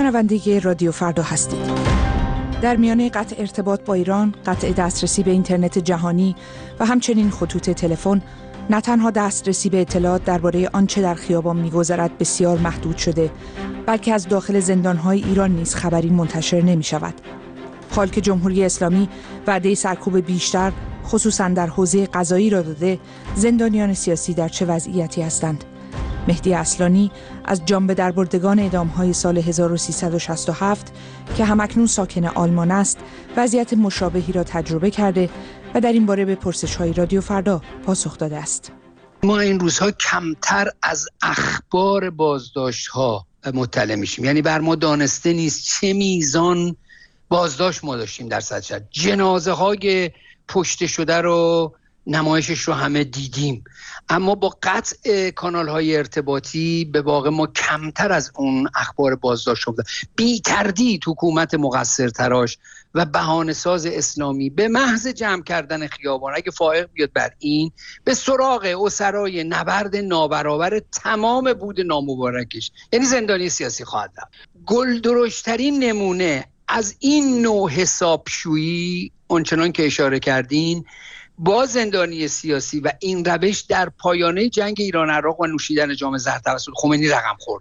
شنونده رادیو فردا هستید. در میانه قطع ارتباط با ایران، قطع دسترسی به اینترنت جهانی و همچنین خطوط تلفن، نه تنها دسترسی به اطلاعات درباره آنچه در خیابان می‌گذرد بسیار محدود شده، بلکه از داخل زندان‌های ایران نیز خبری منتشر نمی‌شود. حال که جمهوری اسلامی وعده سرکوب بیشتر خصوصاً در حوزه قضایی را داده، زندانیان سیاسی در چه وضعیتی هستند؟ مهدی اصلانی از جان به دربردگان اعدام‌های سال 1367 که همکنون ساکن آلمان است، وضعیت مشابهی را تجربه کرده و در این باره به پرسش‌های رادیو فردا پاسخ داده است. ما این روزها کمتر از اخبار بازداشت‌ها مطلع میشیم، یعنی بر ما دانسته نیست چه میزان بازداشت ما داشتیم در صد. جنازه‌های پشته شده رو نمایشش رو همه دیدیم، اما با قطع کانال‌های ارتباطی به واقع ما کمتر از اون اخبار بازداشت شده. بی تردید حکومت مقصر تراش و بهانه‌ساز اسلامی به محض جمع کردن خیابان، اگه فائق بیاد بر این، به سراغ اسرای نبرد نابرابر تمام بود نامبارکش، یعنی زندانی سیاسی خواهد رفت. گلدرشترین نمونه از این نوع حسابشویی اونچنان که اشاره کردین با زندانی سیاسی و این روش در پایانه جنگ ایران عراق و نوشیدن جام زهر توسط خمینی رقم خورد.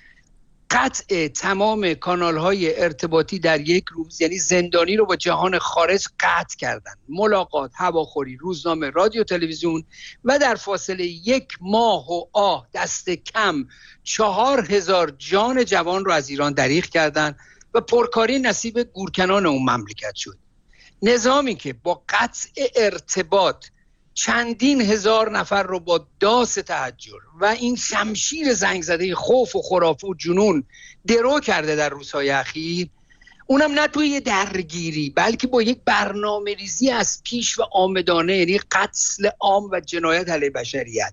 قطع تمام کانال‌های ارتباطی در یک روز، یعنی زندانی رو با جهان خارج قطع کردن. ملاقات، هواخوری، روزنامه، رادیو، تلویزیون و در فاصله 1 ماه و دست کم 4000 جان جوان رو از ایران دریغ کردن و پرکاری نصیب گورکنان اون مملکت شد. نظامی که با قطع ارتباط چندین هزار نفر رو با داس تحجر و این شمشیر زنگ زده خوف و خرافه و جنون درو کرده در روزهای اخیر، اونم نه توی درگیری بلکه با یک برنامه ریزی از پیش و آمدانه، یعنی قتل عام و جنایت علیه بشریت.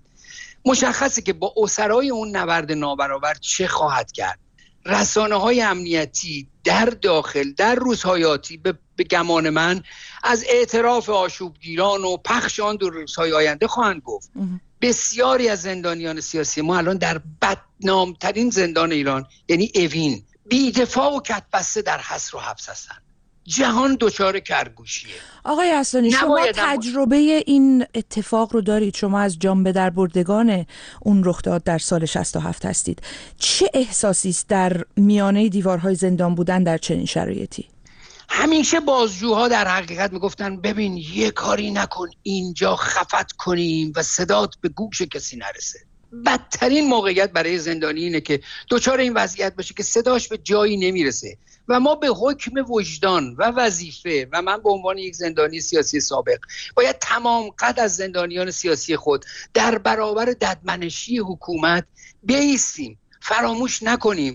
مشخصه که با اسرای اون نبرد نابرابر چه خواهد کرد. رسانه‌های امنیتی در داخل در روزهای آتی به گمان من از اعتراف آشوبگیران و پخش آن در روزهای آینده خواهند گفت. بسیاری از زندانیان سیاسی ما الان در بدنامترین زندان ایران، یعنی اوین، بی‌دفاع و کت‌بسته در حصر و حبس هستند. جهان دچار کرگوشیه. آقای اصلانی، شما تجربه این اتفاق رو دارید، شما از جان به دربردگان اون رخداد در سال 67 هستید. چه احساسی است در میانه دیوارهای زندان بودن در چنین شرایطی؟ همیشه بازجوها در حقیقت میگفتن ببین یه کاری نکن اینجا خفت کنیم و صدات به گوش کسی نرسه. بدترین موقعیت برای زندانی اینه که دچار این وضعیت باشه که صداش به جایی نمیرسه و ما به حکم وجدان و وظیفه، و من به عنوان یک زندانی سیاسی سابق باید تمام قد از زندانیان سیاسی خود در برابر ددمنشی حکومت بایستیم. فراموش نکنیم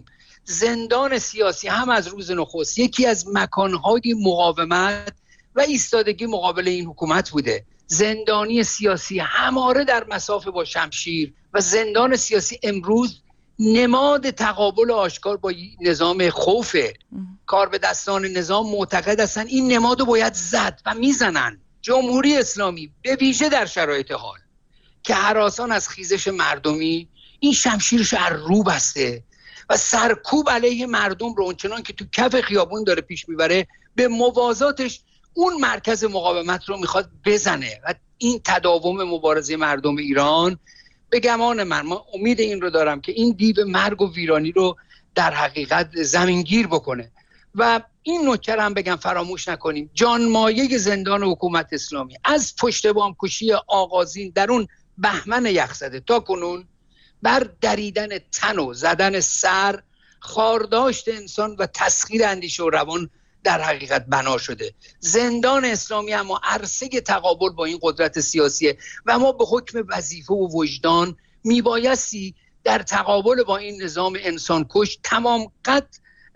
زندان سیاسی هم از روز نخست یکی از مکانهای مقاومت و ایستادگی مقابل این حکومت بوده. زندانی سیاسی هماره در مسافه با شمشیر و زندان سیاسی امروز نماد تقابل آشکار با نظام خوفه. کار به دستان نظام معتقد هستن این نماد رو باید زد و میزنن. جمهوری اسلامی به ویژه در شرایط حال که هراسان از خیزش مردمی این شمشیرش رو بسته و سرکوب علیه مردم رو اونچنان که تو کف خیابون داره پیش میبره، به موازاتش اون مرکز مقاومت رو میخواد بزنه و این تداوم مبارزه مردم ایران به گمان من امید این رو دارم که این دیو مرگ و ویرانی رو در حقیقت زمینگیر بکنه. و این نکته هم بگم فراموش نکنیم جانمایه زندان حکومت اسلامی از پشت بام کشی آغازین در اون بهمن یخزده تا کنون بر دریدن تن و زدن سر، خارداشت انسان و تسخیر اندیشه و روان در حقیقت بنا شده. زندان اسلامی اما عرصه تقابل با این قدرت سیاسیه و ما به حکم وظیفه و وجدان میبایستی در تقابل با این نظام انسان کش تمام قد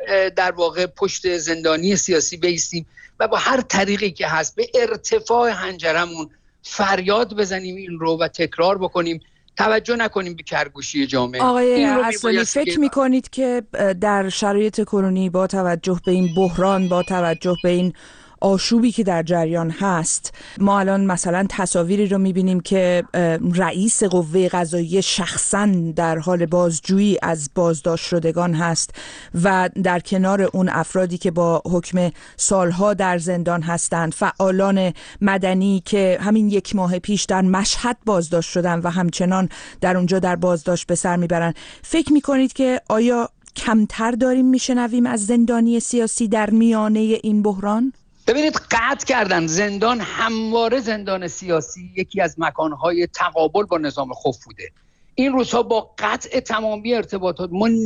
در واقع پشت زندانی سیاسی بایستیم و با هر طریقی که هست به ارتفاع حنجرمون فریاد بزنیم این رو و تکرار بکنیم، توجه نکنیم به کرگوشی جامعه. آقای اصلانی، فکر میکنید که در شرایط کنونی با توجه به این بحران، با توجه به این آشوبی که در جریان هست، ما الان مثلا تصاویری رو میبینیم که رئیس قوه قضاییه شخصاً در حال بازجویی از بازداشت شدگان هست و در کنار اون افرادی که با حکم سالها در زندان هستند، فعالان مدنی که همین 1 ماه پیش در مشهد بازداشت شدن و همچنان در اونجا در بازداشت به سر میبرن. فکر میکنید که آیا کمتر داریم میشنویم از زندانی سیاسی در میانه این بحران؟ ببینید، قطع کردن زندان، همواره زندان سیاسی یکی از مکانهای تقابل با نظام خوف بوده. این روزها با قطع تمامی ارتباطات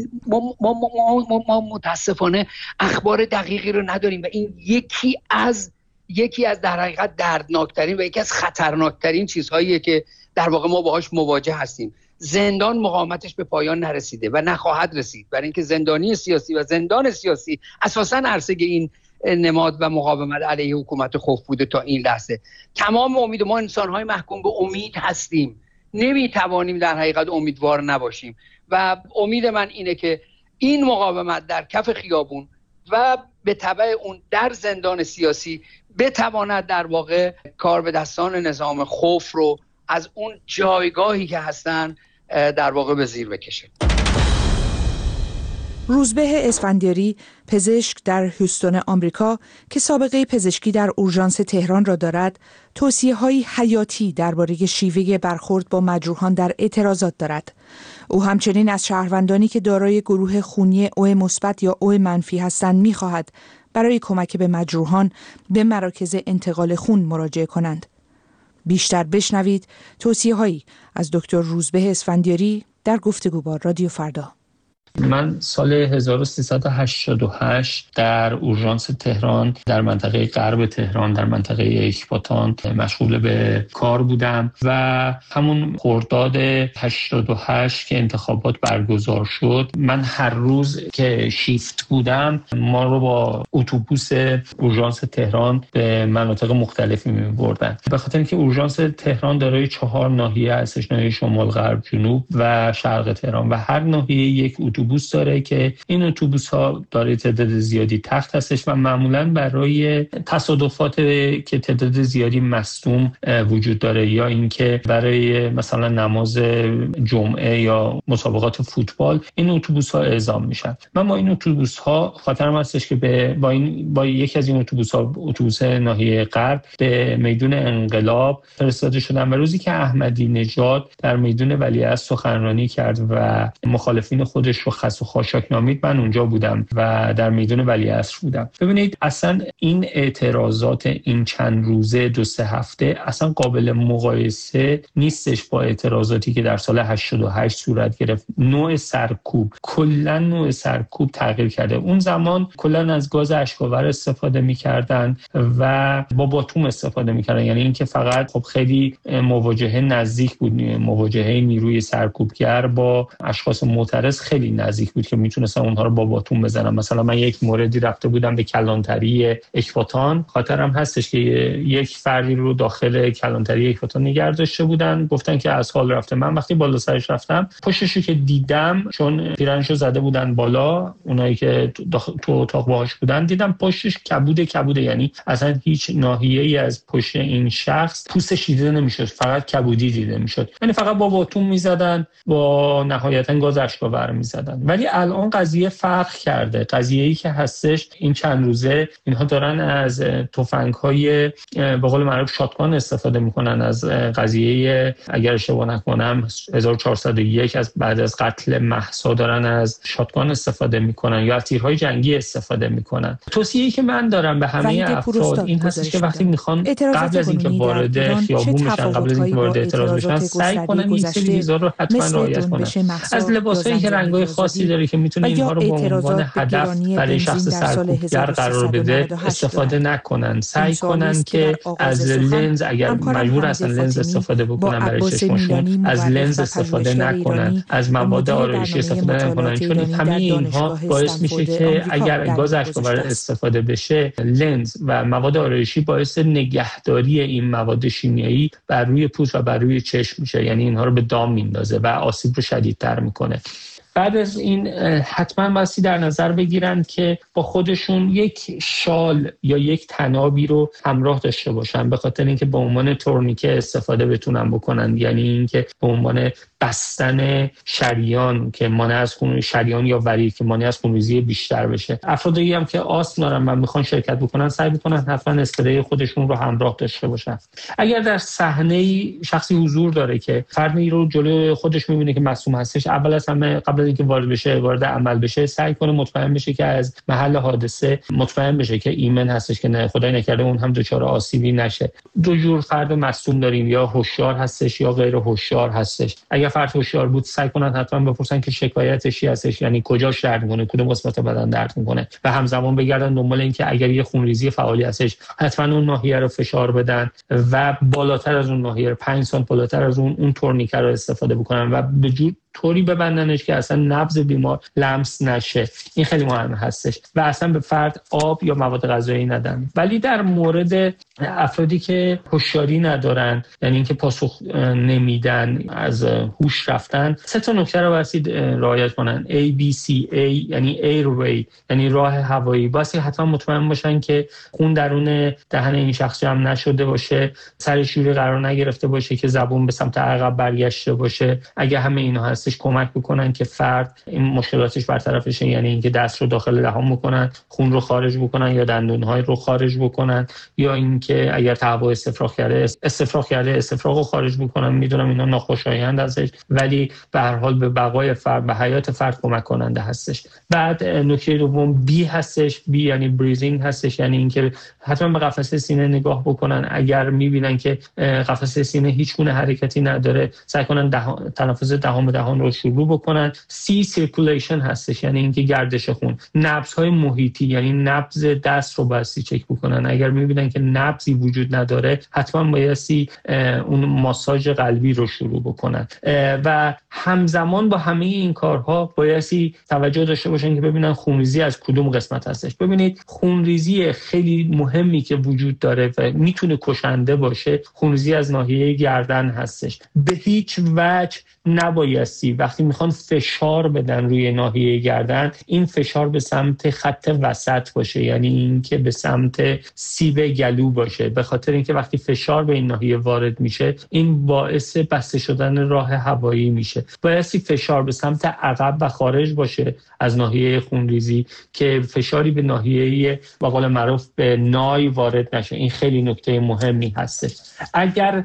ما متاسفانه اخبار دقیقی رو نداریم و این یکی از در حقیقت دردناکترین و یکی از خطرناکترین چیزهاییه که در واقع ما باهاش مواجه هستیم. زندان مقاومتش به پایان نرسیده و نخواهد رسید، برای اینکه زندانی سیاسی و زندان سیاسی اساساً عرصه این نماد و مقاومت علیه حکومت خوف بوده تا این لحظه. تمام امید، ما انسان‌های محکوم به امید هستیم، نمیتوانیم در حقیقت امیدوار نباشیم و امید من اینه که این مقاومت در کف خیابون و به تبع اون در زندان سیاسی بتواند در واقع کار به دستان نظام خوف رو از اون جایگاهی که هستن در واقع به زیر بکشه. روزبه اسفندیاری، پزشک در هوستون آمریکا که سابقه پزشکی در اورژانس تهران را دارد، توصیه‌های حیاتی درباره شیوه برخورد با مجروحان در اعتراضات دارد. او همچنین از شهروندانی که دارای گروه خونی او مثبت یا او منفی هستند می‌خواهد برای کمک به مجروحان به مراکز انتقال خون مراجعه کنند. بیشتر بشنوید توصیه‌هایی از دکتر روزبه اسفندیاری در گفتگو با رادیو فردا. من سال 1388 در اورژانس تهران در منطقه غرب تهران در منطقه اکباتان مشغول به کار بودم و همون خرداد 88 که انتخابات برگزار شد، من هر روز که شیفت بودم ما رو با اتوبوس اورژانس تهران به مناطق مختلفی می‌بردن، به خاطر اینکه اورژانس تهران دارای 4 ناحیه هستش، ناحیه شمال، غرب، جنوب و شرق تهران و هر ناحیه یک اتوبوس داره که این اتوبوس ها داره تعداد زیادی تخت هستش و معمولاً برای تصادفات که تعداد زیادی مصدوم وجود داره یا اینکه برای مثلا نماز جمعه یا مسابقات فوتبال این اتوبوس ها اعزام میشن. من با این اتوبوس ها خاطرم هستش که با یکی از این اتوبوس ها، اتوبوس ناحیه غرب، به میدون انقلاب فرستاده شدم و روزی که احمدی نژاد در میدون ولیعصر سخنرانی کرد و مخالفین خودش رو خس و خاشاک نامید، من اونجا بودم و در میدون ولیعصر بودم. ببینید، اصلا این اعتراضات این چند روزه 2-3 هفته اصلا قابل مقایسه نیستش با اعتراضاتی که در سال 88 صورت گرفت. نوع سرکوب، کلا نوع سرکوب تغییر کرده. اون زمان کلا از گاز اشک‌آور استفاده می‌کردن و با باتوم استفاده می‌کردن، یعنی اینکه فقط خب خیلی مواجهه نزدیک بود، مواجهه نیروی سرکوبگر با اشخاص معترض خیلی نزدیک بود که میتونستم اونها رو با باتون بزنم. مثلا من یک موردی رفته بودم به کلانتری اکباتان، خاطرم هستش که یک فردی رو داخل کلانتری اکباتان نگه داشته بودن، گفتن که از حال رفته. من وقتی بالا سرش رفتم، پشتشو که دیدم، چون پیرنشو زده بودن بالا، اونایی که تو اتاق باهاش بودن، دیدم پشتش کبوده، یعنی اصلا هیچ ناحیه‌ای از پشت این شخص پوستش دیده نمیشد، فقط کبودی دیده میشد، یعنی فقط با باتون میزدن، با نهایتا گاز اشک‌آور میزدن. ولی الان قضیه فرق کرده. قضیه‌ای که هستش این چند روزه اینها دارن از تفنگ‌های به قول معروف شاتگان استفاده میکنن. از قضیه اگر اشتباه نکنم 1401 از بعد از قتل مهسا دارن از شاتگان استفاده میکنن یا از تیرهای جنگی استفاده میکنن. توصیه‌ای که من دارم به همه افراد این هستش که وقتی میخوان قبل از اینکه وارد خیابون بشن، قبل از اینکه وارد اعتراض بشن، سعی کنن این سری چیزا رو حتما رعایت کنن. از لباسایی که رنگ‌های خاصی داره که میتونه اینها رو به عنوان هدف برای شخص سرکوبگر قرار بده استفاده نکنن. سعی کنن که از لنز، اگر مجبور هستن لنز استفاده بکنن برای چشمشون، از لنز استفاده نکنن، از مواد آرایشی استفاده نکنن، چون همه اینها باعث میشه که اگر گاز اشک‌آور استفاده بشه، لنز و مواد آرایشی باعث نگهداری این مواد شیمیایی بر روی پوست و بر روی چشم میشه، یعنی اینها رو به دام میندازه و آسیب رو شدیدتر میکنه. بعد از این حتما باسی در نظر بگیرن که با خودشون یک شال یا یک تنابی رو همراه داشته باشن، به خاطر اینکه به عنوان تورنیکه استفاده بتونن بکنن، یعنی اینکه به عنوان بستن شریان که مانع از شریان یا ورید که مانع از خونریزی بیشتر بشه. افرادی هم که آسم دارن و میخوان شرکت بکنن سعی بکنن حتما اسپری خودشون رو همراه داشته باشن. اگر در صحنه شخصی حضور داره که فردی رو جلوی خودش میبینه که مصدوم هستش، اول از همه قبل از اینکه وارد عمل بشه سعی کنه مطمئن بشه که از محل حادثه مطمئن بشه که ایمن هستش که نه خدای نکرده اون هم دچار آسیبی نشه. دو جور فرد مصدوم داریم، یا هوشیار هستش یا غیر هوشیار هستش. اگر فرد هوشیار بود سعی کنن حتما بپرسن که شکایتش چی هستش، یعنی کجاش درد میکنه، کدوم قسمت بدن درد میکنه و همزمان بگردن دنبال این که اگر یه خونریزی فعالی هستش حتما اون ناحیه رو فشار بدن و بالاتر از اون ناحیه 5 سانت بالاتر از اون تورنیکه رو استفاده بکنن و به جور طوری ببندنش که اصلا نبض بیمار لمس نشه. این خیلی مهم هستش و اصلا به فرد آب یا مواد غذایی ندن. ولی در مورد افرادی که هوشیاری ندارن، یعنی اینکه پاسخ نمیدن، از هوش رفتن، 3 نکته رو باید رعایت کنن. ABC یعنی airway یعنی راه هوایی. باید حتما مطمئن باشن که خون درون دهن این شخص جمع نشده باشه، سرش جوری قرار نگرفته باشه که زبون به سمت عقب برگشته باشه. اگه همه اینا هستش کمک بکنن که فرد این مشکلاتش برطرف بشه، یعنی اینکه دست رو داخل دهان بکنن، خون رو خارج بکنن یا دندون‌های رو خارج بکنن، یا اینکه اگر تهوع استفراغ کرده استفراغ رو خارج بکنن. میدونم اینا ناخوشایند ازش ولی به هر حال به بقای فرد، به حیات فرد کمک کننده هستش. بعد نکته دوم B هستش. B یعنی بریزینگ هستش، یعنی اینکه حتما به قفسه سینه نگاه بکنن. اگر میبینن که قفسه سینه هیچ گونه حرکتی نداره سعی کنن تنفس دهان به دهان رو شروع بکنن. C سیرکولیشن هستش، یعنی اینکه گردش خون. نبض‌های محیطی یعنی نبض دست رو باید چک بکنن. اگر میبینن که نبضی وجود نداره حتما باید اون ماساژ قلبی رو شروع بکنن و همزمان با همه این کارها باید توجه داشته باشن که ببینن خونریزی از کدوم قسمت هستش. ببینید خونریزی خیلی مهمی که وجود داره و میتونه کشنده باشه، خونریزی از ناحیه گردن هستش. به هیچ وجه نبایستی وقتی میخوان فشار بدن روی ناحیه گردن این فشار به سمت خط وسط باشه، یعنی این که به سمت سیب گلو باشه، به خاطر اینکه وقتی فشار به این ناحیه وارد میشه این باعث بسته شدن راه هوایی میشه. بایستی فشار به سمت عقب و خارج باشه از ناحیه خونریزی که فشاری به ناحیه به قول معروف به نای وارد نشه. این خیلی نکته مهمی هست. اگر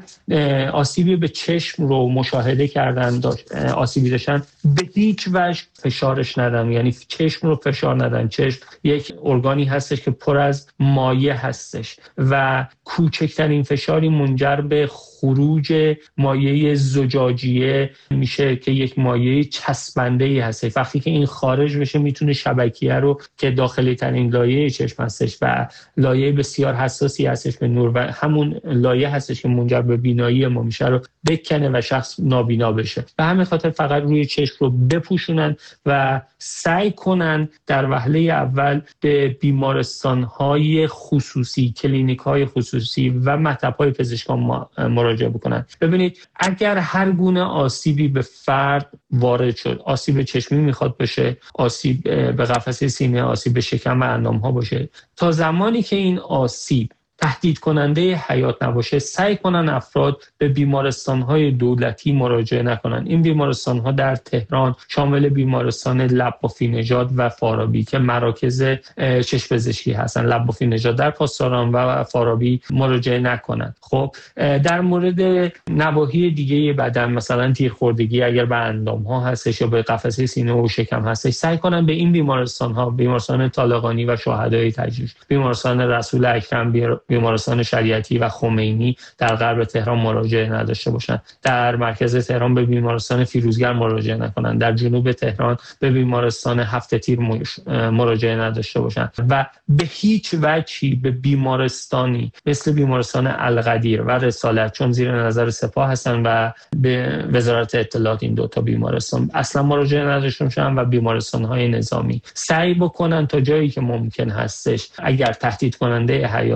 آسیبی به چشم رو مشاهده کردن آسیبی داشتن به هیچ وجه فشارش ندن، یعنی چشم رو فشار ندن. چشم یک ارگانی هستش که پر از مایع هستش و کوچکترین فشاری منجر به خروج مایع زجاجیه میشه که یک مایع چسبنده‌ای هست. وقتی که این خارج بشه میتونه شبکیه رو که داخلی ترین لایه چشم هستش و لایه بسیار حساسی هستش به نور و همون لایه هستش که منجر به بینایی ما میشه رو بکنه و شخص نابینا بشه. به همین خاطر فقط روی چشم رو بپوشونن و سعی کنن در وهله اول به بیمارستان‌های خصوصی، کلینیک‌های خصوصی و مطب‌های پزشکان مراجعه بکنن. ببینید اگر هر گونه آسیبی به فرد وارد شد، آسیب چشمی میخواد بشه، آسیب به قفسه سینه، آسیب به شکم و اندام‌ها باشه، تا زمانی که این آسیب تهدید کننده حیات نباشه سعی کنن افراد به بیمارستان‌های دولتی مراجعه نکنن. این بیمارستان‌ها در تهران شامل بیمارستان لبافی نژاد و فارابی که مراکز چشم پزشکی هستن. لبافی نژاد در پاسداران و فارابی مراجعه نکنن. خب در مورد نواحی دیگه بدن مثلا تیرخوردگی اگر به اندام‌ها هستش یا به قفسه سینه و شکم هستش سعی کنن به این بیمارستان‌ها، بیمارستان طالقانی و شهدای تجریش، بیمارستان رسول اکرم، بیمارستان شریعتی و خمینی در غرب تهران مراجعه نداشته باشند. در مرکز تهران به بیمارستان فیروزگر مراجعه نکنند. در جنوب تهران به بیمارستان هفت تیر مراجعه نداشته باشند و به هیچ وجهی به بیمارستانی مثل بیمارستان القدیر و رسالت، چون زیر نظر سپاه هستند و به وزارت اطلاعات، این دو تا بیمارستان اصلا مراجعه نداشته باشند و بیمارستان‌های نظامی سعی بکنن تا جایی که ممکن هستش اگر تهدید کننده حیات نیست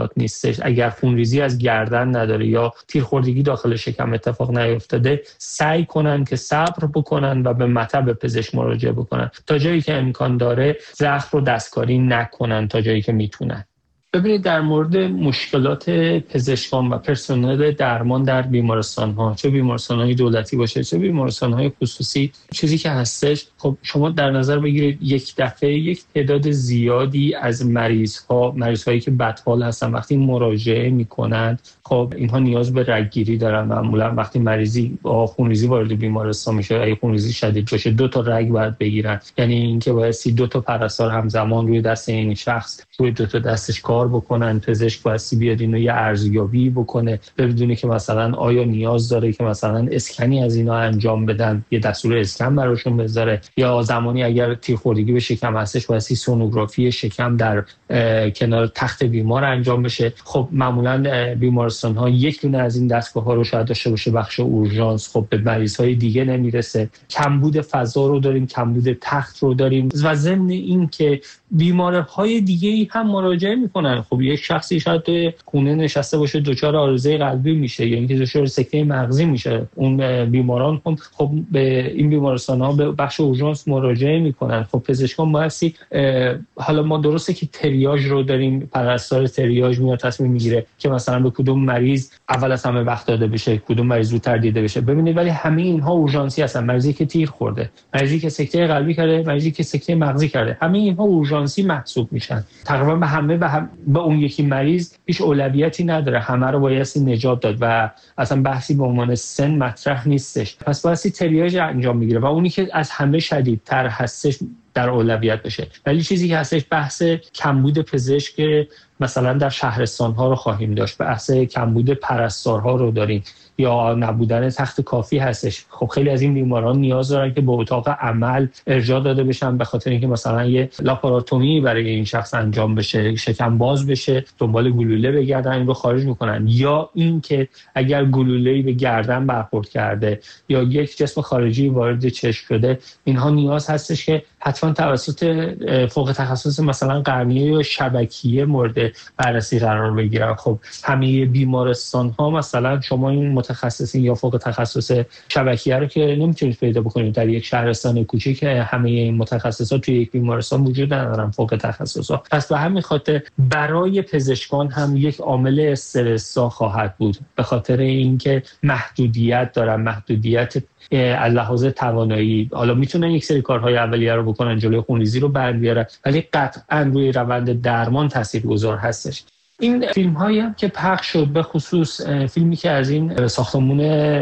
هستش اگر خونریزی از گردن نداره یا تیرخوردگی داخل شکم اتفاق نیفتاده سعی کنن که صبر بکنن و به مطب پزشک مراجعه بکنن تا جایی که امکان داره زخم رو دستکاری نکنن تا جایی که میتونن. ببینید در مورد مشکلات پزشکان و پرسنل درمان در بیمارستان‌ها، چه بیمارستان‌های دولتی باشه چه بیمارستان‌های خصوصی، چیزی که هستش خب شما در نظر بگیرید یک دفعه یک تعداد زیادی از مریض‌هایی که بدحال هستن وقتی مراجعه می‌کنند خب اینها نیاز به رگگیری دارن. معمولا وقتی مریضی با خونریزی وارد بیمارستان میشه، اگه خونریزی شدید باشه 2 تا رگ باید بگیرن، یعنی اینکه باید 2 تا پرستار همزمان روی دست این شخص روی 2 تا دستش کار بکنن. پزشک باید بیاد اینو یه ارزیابی بکنه ببینه که مثلا آیا نیاز داره که مثلا اسکنی از اینا انجام بدن، یه دستور اسکن براشون بذاره، یا زمانی اگر تیرخوردگی به شکم هستش باید سونوگرافی شکم در کنار تخت بیمار انجام بشه. خب معمولا بیمارستان‌ها یک دونه از این دستگاه‌ها رو شاید داشته باشه، بخش اورژانس خب به مریض‌های دیگه نمیرسه. کمبود فضا رو داریم، کمبود تخت رو داریم و ضمن این که بیمارهای دیگه‌ای هم مراجعه میکنن. خب یک شخصی شاید توی خونه نشسته باشه دچار عارضه قلبی میشه یا اینکه دچار سکته مغزی میشه، اون بیماران هم خب به این بیمارستان‌ها به بخش اورژانس مراجعه میکنن. خب پزشکان بایستی حالا ما درسته که تریاژ رو داریم، پرستار تریاژ میاد تصمیم میگیره که مثلا به کدوم مریض اول از همه وقت داده بشه، کدوم مریض زودتر دیده بشه. ببینید ولی همه اینها اورژانسی هستن. مریضی که تیر خورده، مریضی که سکته قلبی کرده، مریضی که سکته مغزی کرده، همه اینها اورژانسی محسوب میشن. تقریبا به همه به اون یکی مریض هیچ اولویتی نداره، همه رو بایستی نجات داد و اصلا بحثی به عنوان سن مطرح نیستش. پس بایستی تریاژ انجام میگیره و اونی که از همه شدیدتر هستش در اولویت بشه. ولی چیزی که هستش بحث کمبود پزشک مثلا در شهرستان‌ها رو خواهیم داشت، بحث کمبود پرستارها رو داریم یا نبودن تخت کافی هستش. خب خیلی از این بیماران نیاز دارن که به اتاق عمل ارجاع داده بشن به خاطر اینکه مثلا یه لاپاراتومی برای این شخص انجام بشه، شکم باز بشه، دنبال گلوله بگردن این رو خارج میکنن، یا اینکه اگر گلوله‌ای به گردن برخورد کرده یا یک جسم خارجی وارد چشم شده، اینها نیاز هستش که حتما توسط فوق تخصص مثلا قرنیه یا شبکیه مورد بررسی قرار بگیرن. خب همه بیمارستان‌ها مثلا شما این متخصصین یا فوق تخصص شبکیه رو که نمیتونید پیدا بکنید در یک شهرستان کوچیک. همه این متخصصات توی یک بیمارستان وجود ندارن فوق تخصصا. پس به همین خاطر برای پزشکان هم یک عامل استرس‌زا خواهد بود به خاطر اینکه محدودیت دارن، محدودیت از لحاظ توانایی. حالا میتونن یک سری کارهای اولیه رو بکنن، جلوی خونریزی رو برگیرن، ولی قطعاً روی روند درمان تاثیرگذار هستش. این فیلم هایی هم که پخش شد، به خصوص فیلمی که از این ساختمون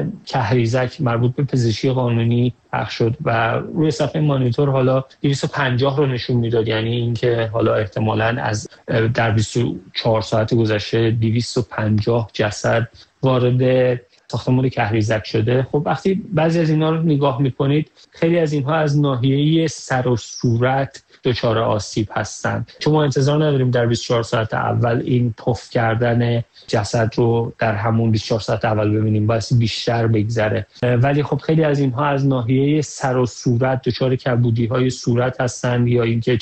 کهریزک مربوط به پزشکی قانونی پخش شد و روی صفحه مانیتور حالا 250 رو نشون میداد، یعنی اینکه حالا احتمالاً از در 24 ساعت گذشته 250 جسد وارد ساختمون کهریزک شده. خب وقتی بعضی از اینا رو نگاه میکنید، خیلی از اینها از ناحیه سر و صورت دچار آسیب هستن، چون ما انتظار نداریم در 24 ساعت اول این پف کردن جسد رو در همون 24 ساعت اول ببینیم، باید بیشتر بگذره. ولی خب خیلی از اینها از ناحیه سر و صورت دچار کبودی‌های صورت هستن یا اینکه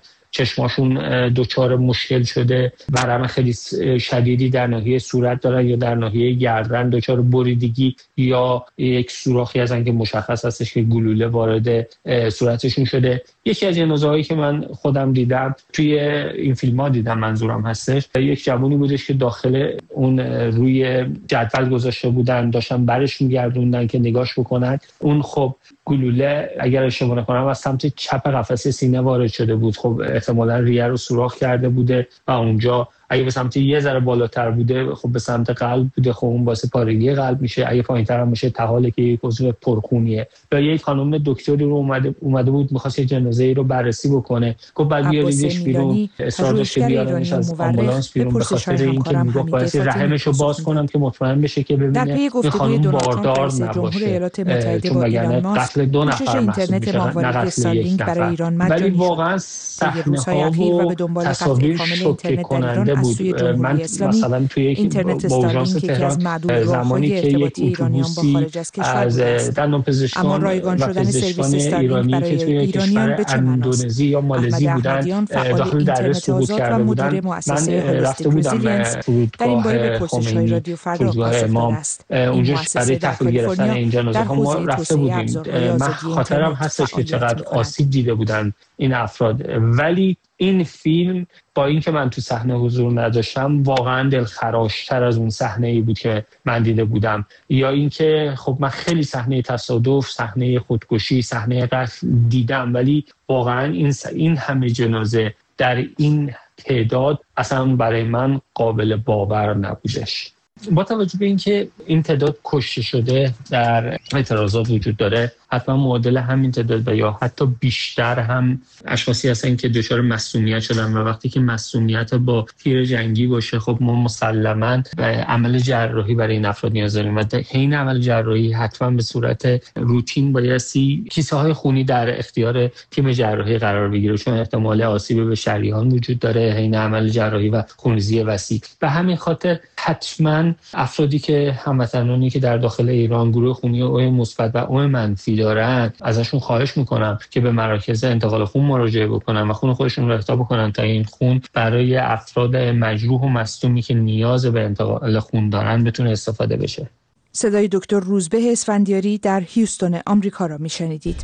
چشماشون دچار مشکل شده، ورم خیلی شدیدی در ناحیه صورت دارن یا در ناحیه گردن دچار بریدگی یا یک سوراخی هستن که مشخص هستش که گلوله وارد صورتشون شده. یکی از جنازه‌هایی که من خودم دیدم توی این فیلم‌ها دیدم، منظورم هستش، یک جوونی بودش که داخل اون روی جدول گذاشته بودن، داشتن برش می‌گردوندن که نگاش بکنن. اون خب گلوله اگر اشتباه نکنم از سمت چپ قفسه سینه وارد شده بود. خب احتمالاً ریه رو سوراخ کرده بوده و اونجا اگه به سمت یه ذره بالاتر بوده خب به سمت قلب بوده، خب اون باعث پارگی قلب میشه. اگه پایین‌تر هم میشه تحاله که یک عضو پرخونیه. یا یک خانم دکتری رو اومده بود می‌خواست یه جنازه‌ای رو بررسی بکنه، گفت بعد بیاریدش بیرون، اصرار داشت بیارنش از آمبولانس بیرون به خاطر اینکه میگفت باعث رحمش رو باز کنم که مطمئن بشه که ببینه این خانم باردار نباشه، چون وگرنه قتل 2 نفر محسوب میشه نه قتل 1 نفر. ولی واقعا صحنه‌ها و تصاویر شوکه کننده بود. من مثلا توی یک با اورژانس تهران زمانی که یک اتوبوسی از دندان پزشکان و پزشکان ایرانی که توی کشور اندونزی یا مالزی بودن داخل دره سقوط کرده بودن، من رفته بودم فرودگاه خمینی، فرودگاه امام، اونجا برای تحویل گرفتن این جنازه ها ما رفته بودیم. من خاطرم هستش که چقدر آسیب دیده بودن این افراد، ولی این فیلم با اینکه من تو صحنه حضور نداشتم واقعا دلخراشتر از اون صحنه‌ای بود که من دیده بودم. یا اینکه خب من خیلی صحنه تصادف، صحنه خودکشی، صحنه قتل دیدم، ولی واقعا این همه جنازه در این تعداد اصلا برای من قابل باور نبودش. با توجه به اینکه این تعداد کشته شده در اعتراضات وجود داره، حتما معادل همین تعداد و یا حتی بیشتر هم اشخاصی هستن که دچار مسمومیت شدن، و وقتی که مسمومیت با تیر جنگی باشه خب ما مسلماً عمل جراحی برای این افراد نیاز داریم و حین عمل جراحی حتما به صورت روتین بایستی کیسه های خونی در اختیار تیم جراحی قرار بگیره، چون احتمال آسیب به شریان وجود داره حین عمل جراحی و خونریزی وسیع. به همین خاطر حتما افرادی که هموطنانی که در داخل ایران گروه خونی او مثبت و او منفی دارن، ازشون خواهش میکنم که به مراکز انتقال خون مراجعه بکنن و خون خودشون رو اهدا بکنن تا این خون برای افراد مجروح و مصدومی که نیاز به انتقال خون دارن بتونه استفاده بشه. صدای دکتر روزبه اسفندیاری در هیوستون آمریکا را میشنیدید.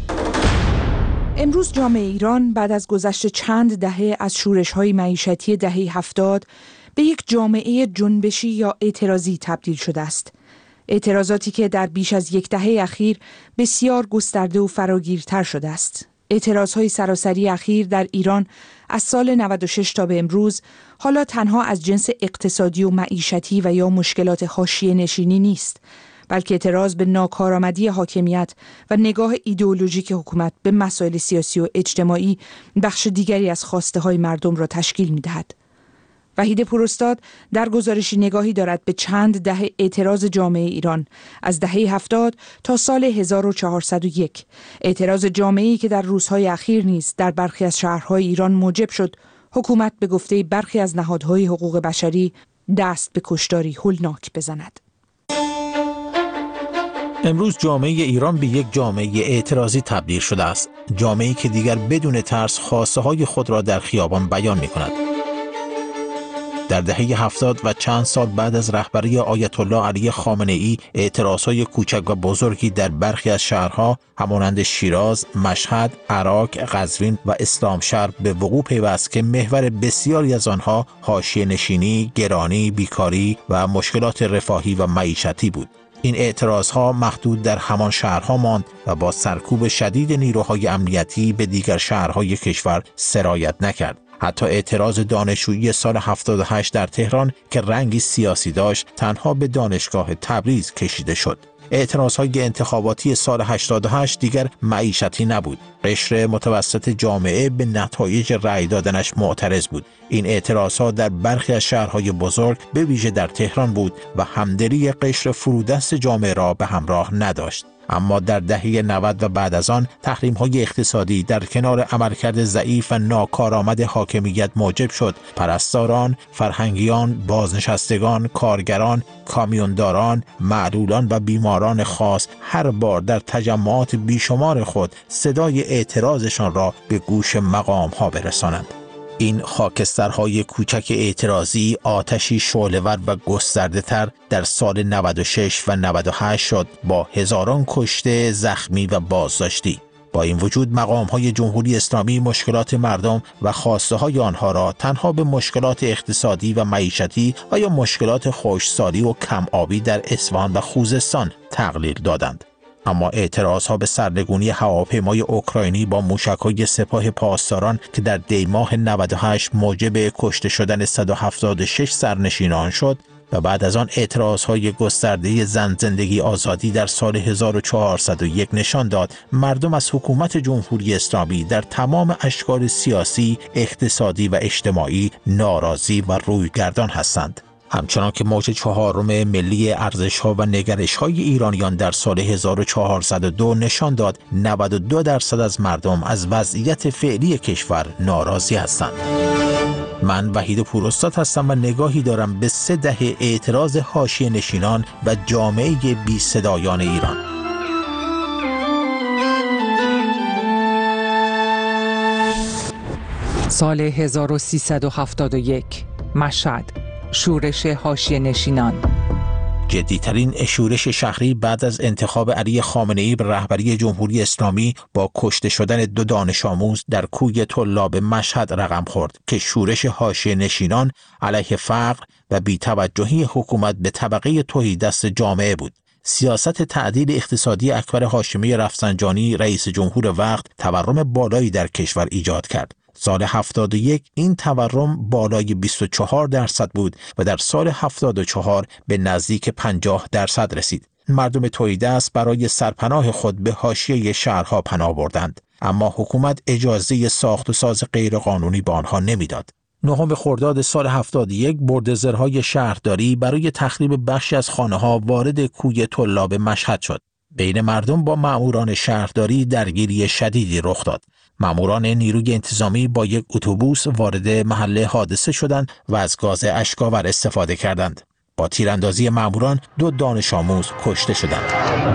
امروز جامعه ایران بعد از گذشت چند دهه از شورش‌های معیشتی دهه 70 به یک جامعه جنبشی یا اعتراضی تبدیل شده است. اعتراضاتی که در بیش از یک دهه اخیر بسیار گسترده و فراگیرتر شده است. اعتراضهای سراسری اخیر در ایران از سال 96 تا به امروز حالا تنها از جنس اقتصادی و معیشتی و یا مشکلات حاشیه نشینی نیست، بلکه اعتراض به ناکارآمدی حاکمیت و نگاه ایدئولوژیک حکومت به مسائل سیاسی و اجتماعی بخش دیگری از خواسته های مردم را تشکیل می دهد. وحید پوراستاد در گزارشی نگاهی دارد به چند دهه اعتراض جامعه ایران از دهه 70 تا سال 1401. اعتراض جامعه‌ای که در روزهای اخیر نیز در برخی از شهرهای ایران موجب شد حکومت به گفته برخی از نهادهای حقوق بشری دست به کشتاری هولناک بزند. امروز جامعه ایران به یک جامعه اعتراضی تبدیل شده است. جامعه‌ای که دیگر بدون ترس خواسته‌های خود را در خیابان بیان می‌کند. در دهه 70 و چند سال بعد از رهبری آیت الله علی خامنه‌ای، اعتراضهای کوچک و بزرگی در برخی از شهرها همانند شیراز، مشهد، عراق، قزوین و اسلامشهر به وقوع پیوست که محور بسیاری از آنها حاشیه نشینی، گرانی، بیکاری و مشکلات رفاهی و معیشتی بود. این اعتراضها محدود در همان شهرها ماند و با سرکوب شدید نیروهای امنیتی به دیگر شهرهای کشور سرایت نکرد. حتی اعتراض دانشجویی سال 78 در تهران که رنگی سیاسی داشت تنها به دانشگاه تبریز کشیده شد. اعتراضهای انتخاباتی سال 88 دیگر معیشتی نبود. قشر متوسط جامعه به نتایج رأی دادنش معترض بود. این اعتراضها در برخی از شهرهای بزرگ به ویژه در تهران بود و همدلی قشر فرودست جامعه را به همراه نداشت. اما در دهه 90 و بعد از آن تحریم‌های اقتصادی در کنار عملکرد ضعیف و ناکارآمد حاکمیت موجب شد پرستاران، فرهنگیان، بازنشستگان، کارگران، کامیونداران، معلولان و بیماران خاص هر بار در تجمعات بیشمار خود صدای اعتراضشان را به گوش مقام‌ها برسانند. این خاکسترهای کوچک اعتراضی آتشی شعله‌ور و گسترده‌تر در سال 96 و 98 شد با هزاران کشته، زخمی و بازداشتی. با این وجود مقام‌های جمهوری اسلامی مشکلات مردم و خواسته‌های آنها را تنها به مشکلات اقتصادی و معیشتی و یا مشکلات خشکسالی و کم آبی در اصفهان و خوزستان تقلیل دادند. اما اعتراضها به سرنگونی هواپیمای اوکراینی با موشک‌های سپاه پاسداران که در دی ماه 98 موجب کشته شدن 176 سرنشینان شد و بعد از آن اعتراضهای گسترده زن زندگی آزادی در سال 1401 نشان داد مردم از حکومت جمهوری اسلامی در تمام اشکال سیاسی، اقتصادی و اجتماعی ناراضی و رویگردان هستند. همچنان که موج چهارم ملی ارزش‌ها و نگرش‌های ایرانیان در سال 1402 نشان داد 92% از مردم از وضعیت فعلی کشور ناراضی هستند. من وحید پوراستاد هستم و نگاهی دارم به 3 دهه اعتراض حاشیه نشینان و جامعه بی صدایان ایران. سال 1371 مشهد، شورش حاشیه نشینان. جدی‌ترین شورش شهری بعد از انتخاب علی خامنه‌ای به رهبری جمهوری اسلامی با کشته شدن 2 دانش آموز در کوی طلاب مشهد رقم خورد که شورش حاشیه نشینان علیه فقر و بی‌توجهی حکومت به طبقه تهیدست جامعه بود. سیاست تعدیل اقتصادی اکبر هاشمی رفسنجانی رئیس جمهور وقت تورم بالایی در کشور ایجاد کرد. سال 71 این تورم بالای 24% بود و در سال 74 به نزدیک 50% رسید. مردم تهیدست برای سرپناه خود به حاشیه شهرها پناه بردند، اما حکومت اجازه ساخت و ساز غیرقانونی به آنها نمیداد. 9 خرداد سال 71 بولدوزرهای شهرداری برای تخریب بخشی از خانه‌ها وارد کوی طلاب مشهد شد. بین مردم با ماموران شهرداری درگیری شدیدی رخ داد. ماموران نیروی انتظامی با یک اتوبوس وارد محل حادثه شدند و از گاز اشک‌آور استفاده کردند. با تیراندازی ماموران 2 دانش آموز کشته شدند.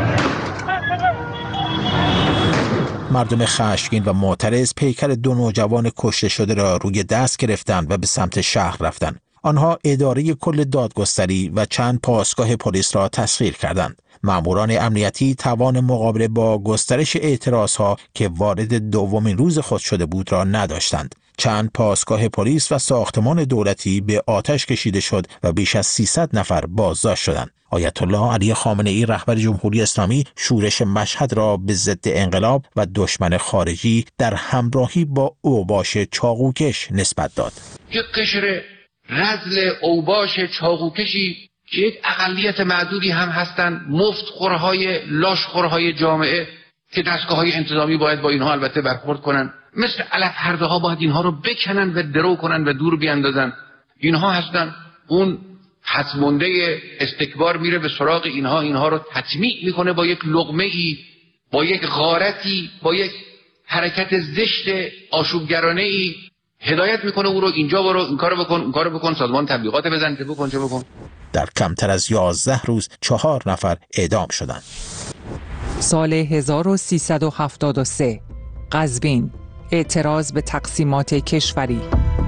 مردم خشمگین و معترض پیکر 2 نوجوان کشته شده را روی دست گرفتند و به سمت شهر رفتند. آنها اداره کل دادگستری و چند پاسگاه پلیس را تسخیر کردند. ماموران امنیتی توان مقابله با گسترش اعتراضها که وارد 2مین روز خود شده بود را نداشتند. چند پاسگاه پلیس و ساختمان دولتی به آتش کشیده شد و بیش از 300 نفر بازداشت شدند. آیت الله علی خامنه‌ای رهبر جمهوری اسلامی شورش مشهد را به ضد انقلاب و دشمن خارجی در همراهی با اوباش چاقوکش نسبت داد. یک قشر رذل اوباش چاقوکشی که یک اقلیت معدودی هم هستند، مفتخورهای لاشخورهای جامعه که دستگاه‌های انتظامی باید با اینها البته برخورد کنن، مثل علف هرده ها باید اینها رو بکنن و درو کنن و دور بیاندازن. اینها هستن اون حتمونده استکبار میره به سراغ اینها رو تطمیع میکنه با یک لقمه‌ای، با یک غارتی، با یک حرکت زشت آشوبگرانه‌ای هدایت میکنه او رو اینجا برو، این کارو بکن، اون کارو بکن، سازمان تبلیغات بزن، چه بکن چه بکن. در کمتر از 11 روز 4 نفر اعدام شدند. سال 1373 قزوین، اعتراض به تقسیمات کشوری.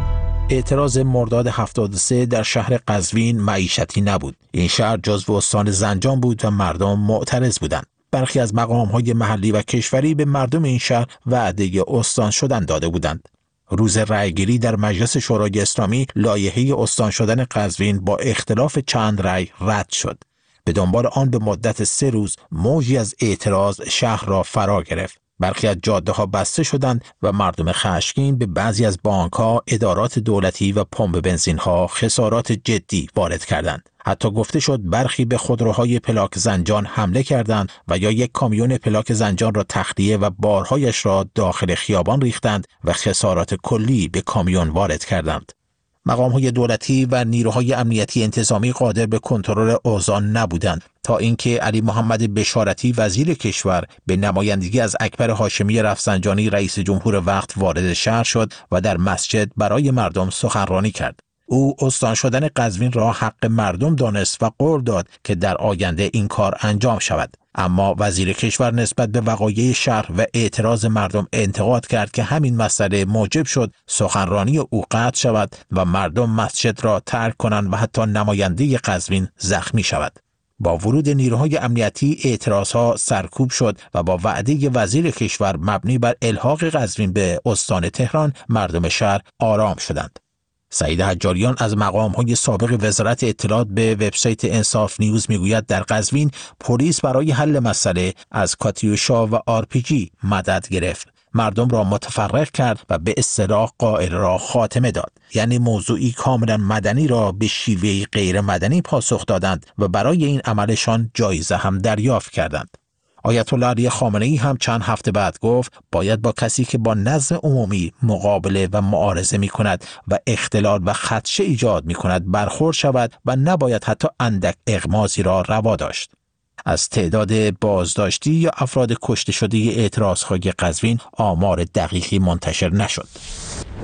اعتراض مرداد 73 در شهر قزوین معیشتی نبود. این شهر جزو استان زنجان بود و مردم معترض بودند. برخی از مقام‌های محلی و کشوری به مردم این شهر وعده استان شدن داده بودند. روز رأیگیری در مجلس شورای اسلامی لایحه استان شدن قزوین با اختلاف چند رأی رد شد. به دنبال آن به مدت 3 روز موجی از اعتراض شهر را فرا گرفت. برخی از جاده‌ها بسته شدند و مردم خشمگین به بعضی از بانک‌ها، ادارات دولتی و پمپ بنزین‌ها خسارات جدی وارد کردند. حتی گفته شد برخی به خودروهای پلاک زنجان حمله کردند و یا یک کامیون پلاک زنجان را تخلیه و بارهایش را داخل خیابان ریختند و خسارات کلی به کامیون وارد کردند. مقام‌های دولتی و نیروهای امنیتی انتظامی قادر به کنترل اوضاع نبودند تا اینکه علی محمد بشارتی وزیر کشور به نمایندگی از اکبر هاشمی رفسنجانی رئیس جمهور وقت وارد شهر شد و در مسجد برای مردم سخنرانی کرد. او استان شدن قزوین را حق مردم دانست و قول داد که در آینده این کار انجام شود. اما وزیر کشور نسبت به وقایع شهر و اعتراض مردم انتقاد کرد که همین مسئله موجب شد سخنرانی او قطع شود و مردم مسجد را ترک کنند و حتی نماینده قزوین زخمی شود. با ورود نیروهای امنیتی اعتراضها سرکوب شد و با وعده وزیر کشور مبنی بر الحاق قزوین به استان تهران مردم شهر آرام شدند. سعید حجاریان از مقام‌های سابق وزارت اطلاعات به وبسایت انصاف نیوز میگوید در قزوین پلیس برای حل مسئله از کاتیوشا و RPG مدد گرفت. مردم را متفرق کرد و به اصطلاح قائله را خاتمه داد. یعنی موضوعی کاملا مدنی را به شیوهی غیر مدنی پاسخ دادند و برای این عملشان جایزه هم دریافت کردند. آیت الله علی خامنه‌ای هم چند هفته بعد گفت باید با کسی که با نظم عمومی مقابله و معارضه می کند و اختلال و خدشه ایجاد می کند برخورد شود و نباید حتی اندک اغماضی را روا داشت. از تعداد بازداشتی یا افراد کشته شده اعتراضهای قزوین آمار دقیقی منتشر نشد.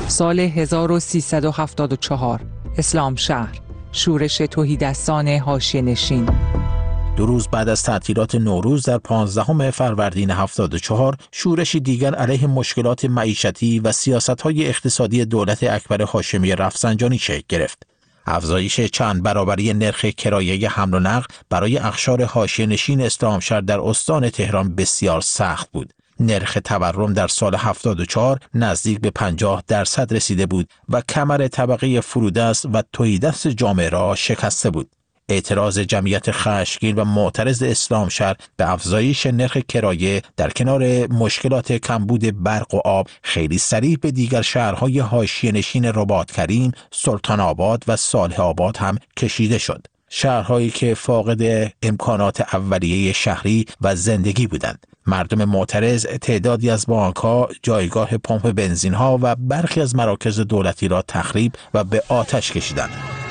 سال 1374 اسلام شهر، شورش تهیدستان حاشیه‌نشین. 2 روز بعد از تعطیلات نوروز در 15 فروردین 74 شورشی دیگر علیه مشکلات معیشتی و سیاست‌های اقتصادی دولت اکبر هاشمی رفسنجانی شکل گرفت. افزایش چند برابری نرخ کرایه حمل و نقل برای اقشار حاشیه‌نشین اسلامشهر در استان تهران بسیار سخت بود. نرخ تورم در سال 74 نزدیک به 50% رسیده بود و کمر طبقه فرودست و تهیدست جامعه را شکسته بود. اعتراض جمعیت خشمگین و معترض اسلامشهر به افزایش نرخ کرایه در کنار مشکلات کمبود برق و آب خیلی سریع به دیگر شهرهای حاشیه‌نشین رباط‌کریم، سلطان آباد و صالح آباد هم کشیده شد. شهرهایی که فاقد امکانات اولیه شهری و زندگی بودند. مردم معترض تعدادی از بانک‌ها، جایگاه پمپ بنزین‌ها و برخی از مراکز دولتی را تخریب و به آتش کشیدند.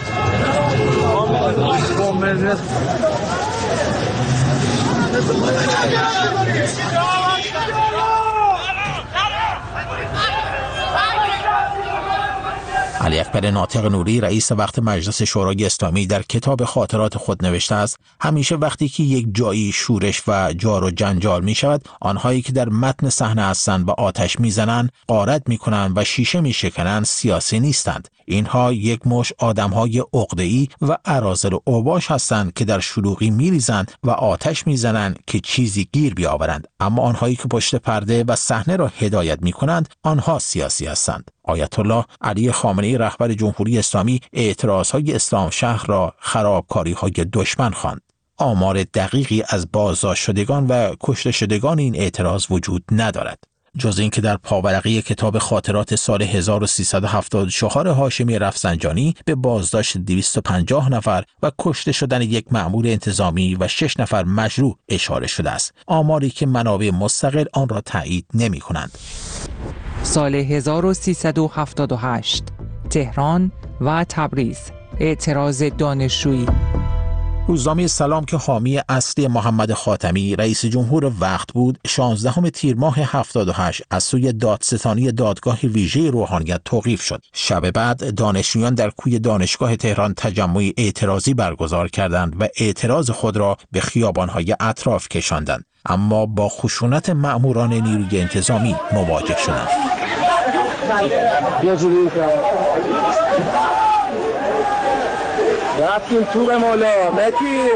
علی اکبر ناطق نوری رئیس وقت مجلس شورای اسلامی در کتاب خاطرات خود نوشته است: همیشه وقتی که یک جایی شورش و جار و جنجال می شود، آنهایی که در متن صحنه هستند و آتش می زنند، غارت می کنند و شیشه می شکنند سیاسی نیستند. اینها یک مش آدمهای عقده‌ای و اراذل و اوباش هستند که در شلوغی می ریزند و آتش می زنند که چیزی گیر بیاورند، اما آنهایی که پشت پرده و صحنه را هدایت می کنند، آنها سیاسی هستند. آیت الله علی خامنه‌ای رهبر جمهوری اسلامی اعتراضهای اسلام شهر را خرابکاری‌های دشمن خواند. آمار دقیقی از بازداشت شدگان و کشته شدگان این اعتراض وجود ندارد، جز اینکه در پاورقی کتاب خاطرات سال 1374 هاشمی رفسنجانی به بازداشت 250 نفر و کشته شدن یک مأمور انتظامی و 6 نفر مجروح اشاره شده است، آماری که منابع مستقل آن را تایید نمی‌کنند. سال 1378 تهران و تبریز، اعتراض دانشجویی. روزنامه سلام که حامی اصلی محمد خاتمی رئیس جمهور وقت بود، 16 تیر ماه 78 از سوی دادستانی دادگاه ویژه روحانیت توقیف شد. شب بعد دانشجویان در کوی دانشگاه تهران تجمع اعتراضی برگزار کردند و اعتراض خود را به خیابان‌های اطراف کشاندند، اما با خشونت مأموران نیروی انتظامی مواجه شدند. رفتیم توق مولا مکی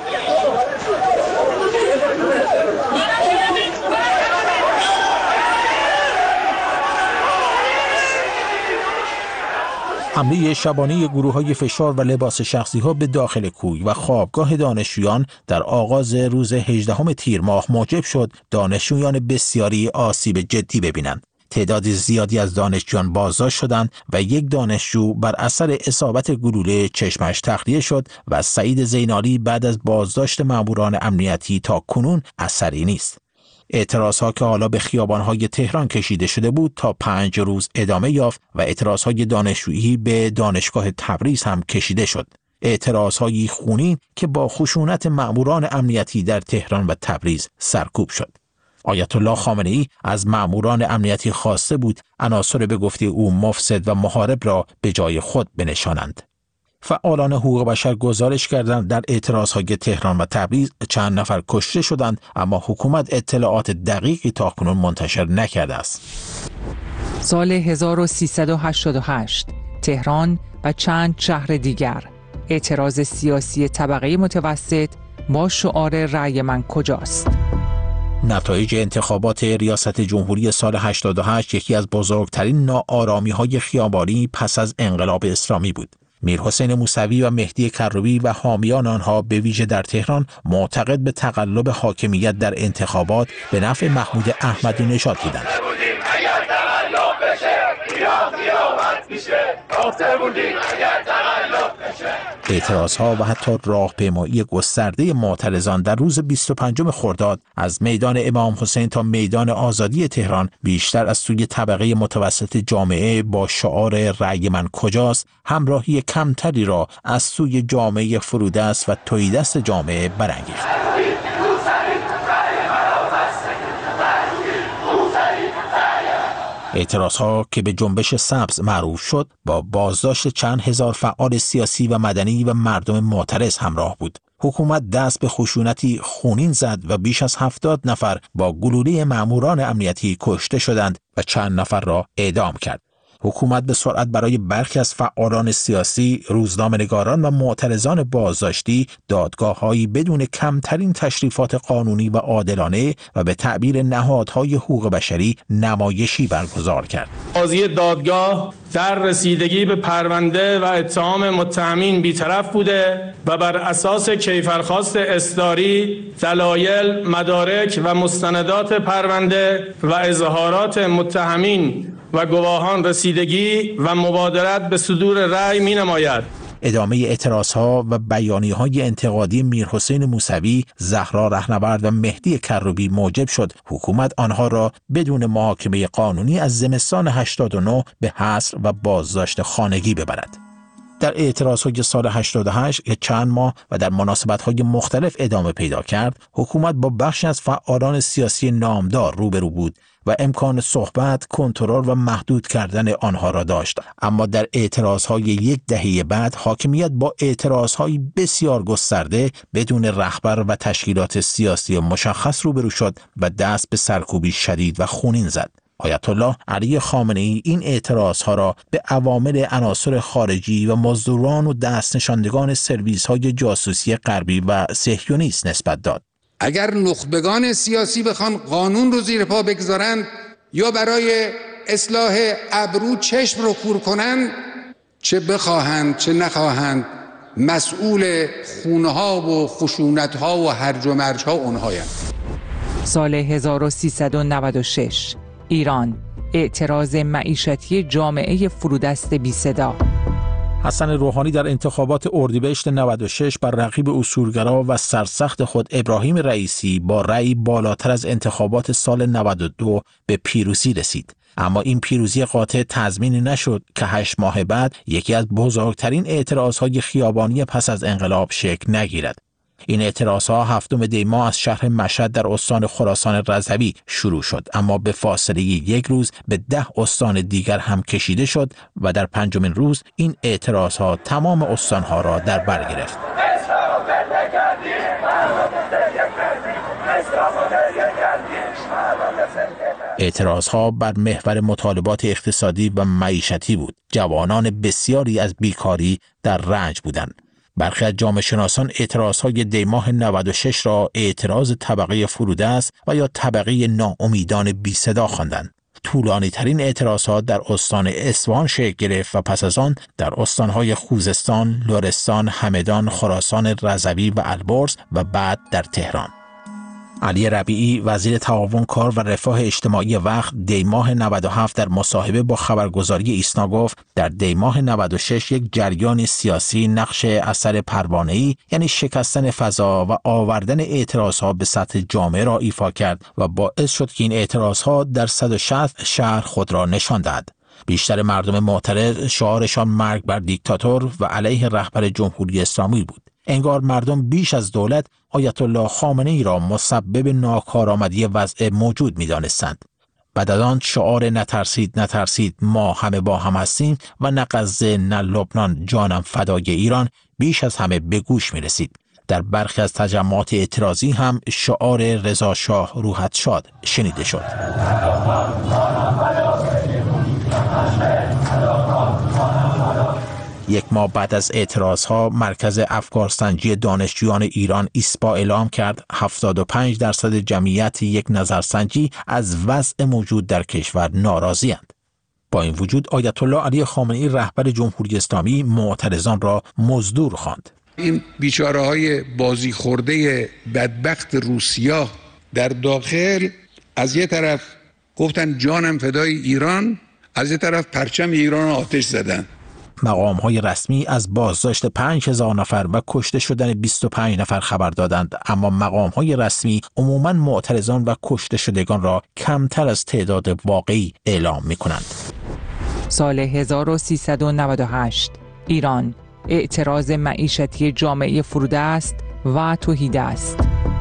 حمله شبانه گروه‌های فشار و لباس شخصی‌ها به داخل کوی و خوابگاه دانشجویان در آغاز روز 18 تیر ماه موجب شد دانشجویان بسیاری آسیب جدی ببینند. تعداد زیادی از دانشجویان بازداشت شدند و یک دانشجو بر اثر اصابت گلوله چشمش تخلیه شد و سعید زینالی بعد از بازداشت ماموران امنیتی تا کنون اثری نیست. اعتراضها که حالا به خیابان‌های تهران کشیده شده بود تا 5 روز ادامه یافت و اعتراضهای دانشجویی به دانشگاه تبریز هم کشیده شد. اعتراضهای خونین که با خشونت ماموران امنیتی در تهران و تبریز سرکوب شد. آیت الله خامنه‌ای از ماموران امنیتی خواسته بود عناصر به گفته او مفسد و محارب را به جای خود بنشانند. فعالان حقوق بشر گزارش کردند در اعتراضهای تهران و تبریز چند نفر کشته شدند، اما حکومت اطلاعات دقیقی تاکنون منتشر نکرده است. سال 1388 تهران و چند شهر دیگر، اعتراض سیاسی طبقه متوسط با شعار رأی من کجاست؟ نتایج انتخابات ریاست جمهوری سال 88 یکی از بزرگترین ناآرامی‌های خیابانی پس از انقلاب اسلامی بود. میرحسین موسوی و مهدی کروبی و حامیان آنها به ویژه در تهران معتقد به تقلب حاکمیت در انتخابات به نفع محمود احمدی نژاد بودند. اعتراضها و حتی راهپیمایی گسترده معترضان در روز 25 خرداد از میدان امام حسین تا میدان آزادی تهران بیشتر از سوی طبقه متوسط جامعه با شعار رأی من کجاست همراهی کمتری را از سوی جامعه فرودست و تهیدست جامعه برانگیخت. اعتراضها که به جنبش سبز معروف شد با بازداشت چند هزار فعال سیاسی و مدنی و مردم معترض همراه بود. حکومت دست به خشونتی خونین زد و بیش از 70 نفر با گلوله ماموران امنیتی کشته شدند و چند نفر را اعدام کرد. حکومت به سرعت برای برخی از فعالان سیاسی، روزنامه‌نگاران و معترضان بازداشتی دادگاه‌هایی بدون کمترین تشریفات قانونی و عادلانه و به تعبیر نهادهای حقوق بشری نمایشی برگزار کرد. قاضی دادگاه در رسیدگی به پرونده و اتهام متهمین بی‌طرف بوده و بر اساس کیفرخواست اصراری دلایل، مدارک و مستندات پرونده و اظهارات متهمین و گواهان رسیدگی و مبادرت به صدور رأی می‌نماید. ادامه اعتراضها و بیانیه‌های انتقادی میرحسین موسوی، زهرا رهنورد و مهدی کروبی موجب شد حکومت آنها را بدون محاکمه قانونی از زمستان 89 به حصر و بازداشت خانگی ببرد. در اعتراضهای سال 88 که چند ماه و در مناسبت‌های مختلف ادامه پیدا کرد، حکومت با بخشی از فعالان سیاسی نامدار روبرو بود و امکان صحبت، کنترل و محدود کردن آنها را داشت. اما در اعتراضهای یک دهه بعد حاکمیت با اعتراضهای بسیار گسترده بدون رهبر و تشکیلات سیاسی مشخص روبرو شد و دست به سرکوبی شدید و خونین زد. آیت الله علی خامنه‌ای این اعتراضها را به عوامل عناصر خارجی و مزدوران و دست نشاندگان سرویس‌های جاسوسی غربی و صهیونیست نسبت داد. اگر نخبگان سیاسی بخوان قانون رو زیر پا بگذارند یا برای اصلاح ابرو چشم رو کور کنند، چه بخواهند چه نخواهند مسئول خونه‌ها و خشونت‌ها و هرج و مرج‌ها اونهایند. سال 1396 ایران، اعتراض معیشتی جامعه فرودست بی صدا. حسن روحانی در انتخابات اردیبهشت 96 بر رقیب اصولگرا و سرسخت خود ابراهیم رئیسی با رأی بالاتر از انتخابات سال 92 به پیروزی رسید. اما این پیروزی قاطع تضمین نشد که 8 ماه بعد یکی از بزرگترین اعتراضهای خیابانی پس از انقلاب شکل نگیرد. این اعتراضها 7 دی ماه از شهر مشهد در استان خراسان رضوی شروع شد، اما به فاصله یک روز به 10 استان دیگر هم کشیده شد و در 5مین روز این اعتراضها تمام استانها را در بر گرفت. اعتراضها بر محور مطالبات اقتصادی و معیشتی بود. جوانان بسیاری از بیکاری در رنج بودند. برخی از جامعه شناسان اعتراضهای دی ماه 96 را اعتراض طبقه فرودست و یا طبقه ناامیدان بی صدا خواندند. طولانی ترین اعتراضها در استان اصفهان شکل گرفت و پس از آن در استانهای خوزستان، لرستان، همدان، خراسان رضوی و البرز و بعد در تهران. علی ربیعی وزیر تعاون کار و رفاه اجتماعی وقت دی ماه 97 در مصاحبه با خبرگزاری ایسنا گفت در دی ماه 96 یک جریان سیاسی نقش اثر پروانه‌ای یعنی شکستن فضا و آوردن اعتراضها به سطح جامعه را ایفا کرد و باعث شد که این اعتراضها در 160 شهر خود را نشان دهد. بیشتر مردم معترض شعارشان مرگ بر دیکتاتور و علیه رهبر جمهوری اسلامی بود. انگار مردم بیش از دولت آیت الله خامنه‌ای را مسبب ناکارآمدی وضع موجود می‌دانستند. بعد از آن شعار نترسید نترسید ما همه با هم هستیم و نه غزه نه لبنان جانم فدای ایران بیش از همه به گوش می‌رسید. در برخی از تجمعات اعتراضی هم شعار رضا شاه روحت شاد شنیده شد. یک ماه بعد از اعتراضها مرکز افکارسنجی دانشجویان ایران ایسپا اعلام کرد 75% جمعیت یک نظرسنجی از وضع موجود در کشور ناراضی‌اند. با این وجود آیت الله علی خامنه‌ای رهبر جمهوری اسلامی معترضان را مزدور خواند. این بیچاره‌های بازی خورده بدبخت روسیا در داخل از یه طرف گفتن جانم فدای ایران، از یه طرف پرچم ایران آتش زدن. مقام‌های رسمی از بازداشت 5000 نفر و کشته شدن 25 نفر خبر دادند، اما مقام‌های رسمی عموماً معترضان و کشته شدگان را کمتر از تعداد واقعی اعلام می‌کنند. سال 1398 ایران، اعتراض معیشتی جامعه فرودست و توحیدست.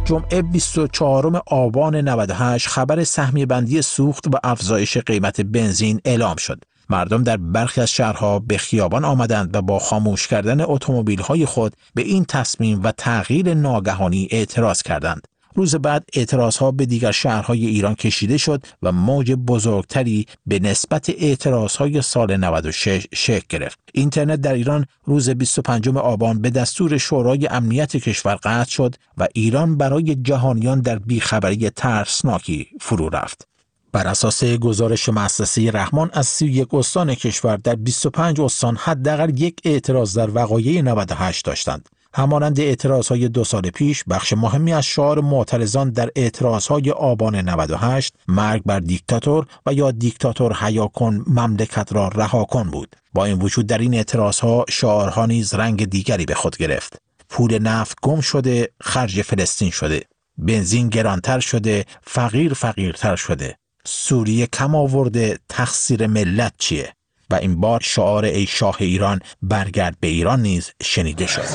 جمعه 24 آبان 98 خبر سهمیه بندی سوخت و افزایش قیمت بنزین اعلام شد. مردم در برخی از شهرها به خیابان آمدند و با خاموش کردن اتومبیل‌های خود به این تصمیم و تغییر ناگهانی اعتراض کردند. روز بعد اعتراضها به دیگر شهرهای ایران کشیده شد و موج بزرگتری به نسبت اعتراضهای سال 96 شکل گرفت. اینترنت در ایران روز 25 آبان به دستور شورای امنیت کشور قطع شد و ایران برای جهانیان در بیخبری ترسناکی فرو رفت. بر اساس گزارش مؤسسه رحمان از 31 استان کشور در 25 استان حداقل یک اعتراض در وقایع 98 داشتند. همانند اعتراضهای 2 سال پیش، بخش مهمی از شعار معترضان در اعتراضهای آبان 98 مرگ بر دیکتاتور و یا دیکتاتور حیا کن مملکت را رها کن بود. با این وجود در این اعتراضها شعارها نیز رنگ دیگری به خود گرفت. پول نفت گم شده، خرج فلسطین شده. بنزین گرانتر شده، فقیرتر شده. سوریه کم آورده، تقصیر ملت چیه؟ و این بار شعار ای شاه ایران برگرد به ایران نیز شنیده شد.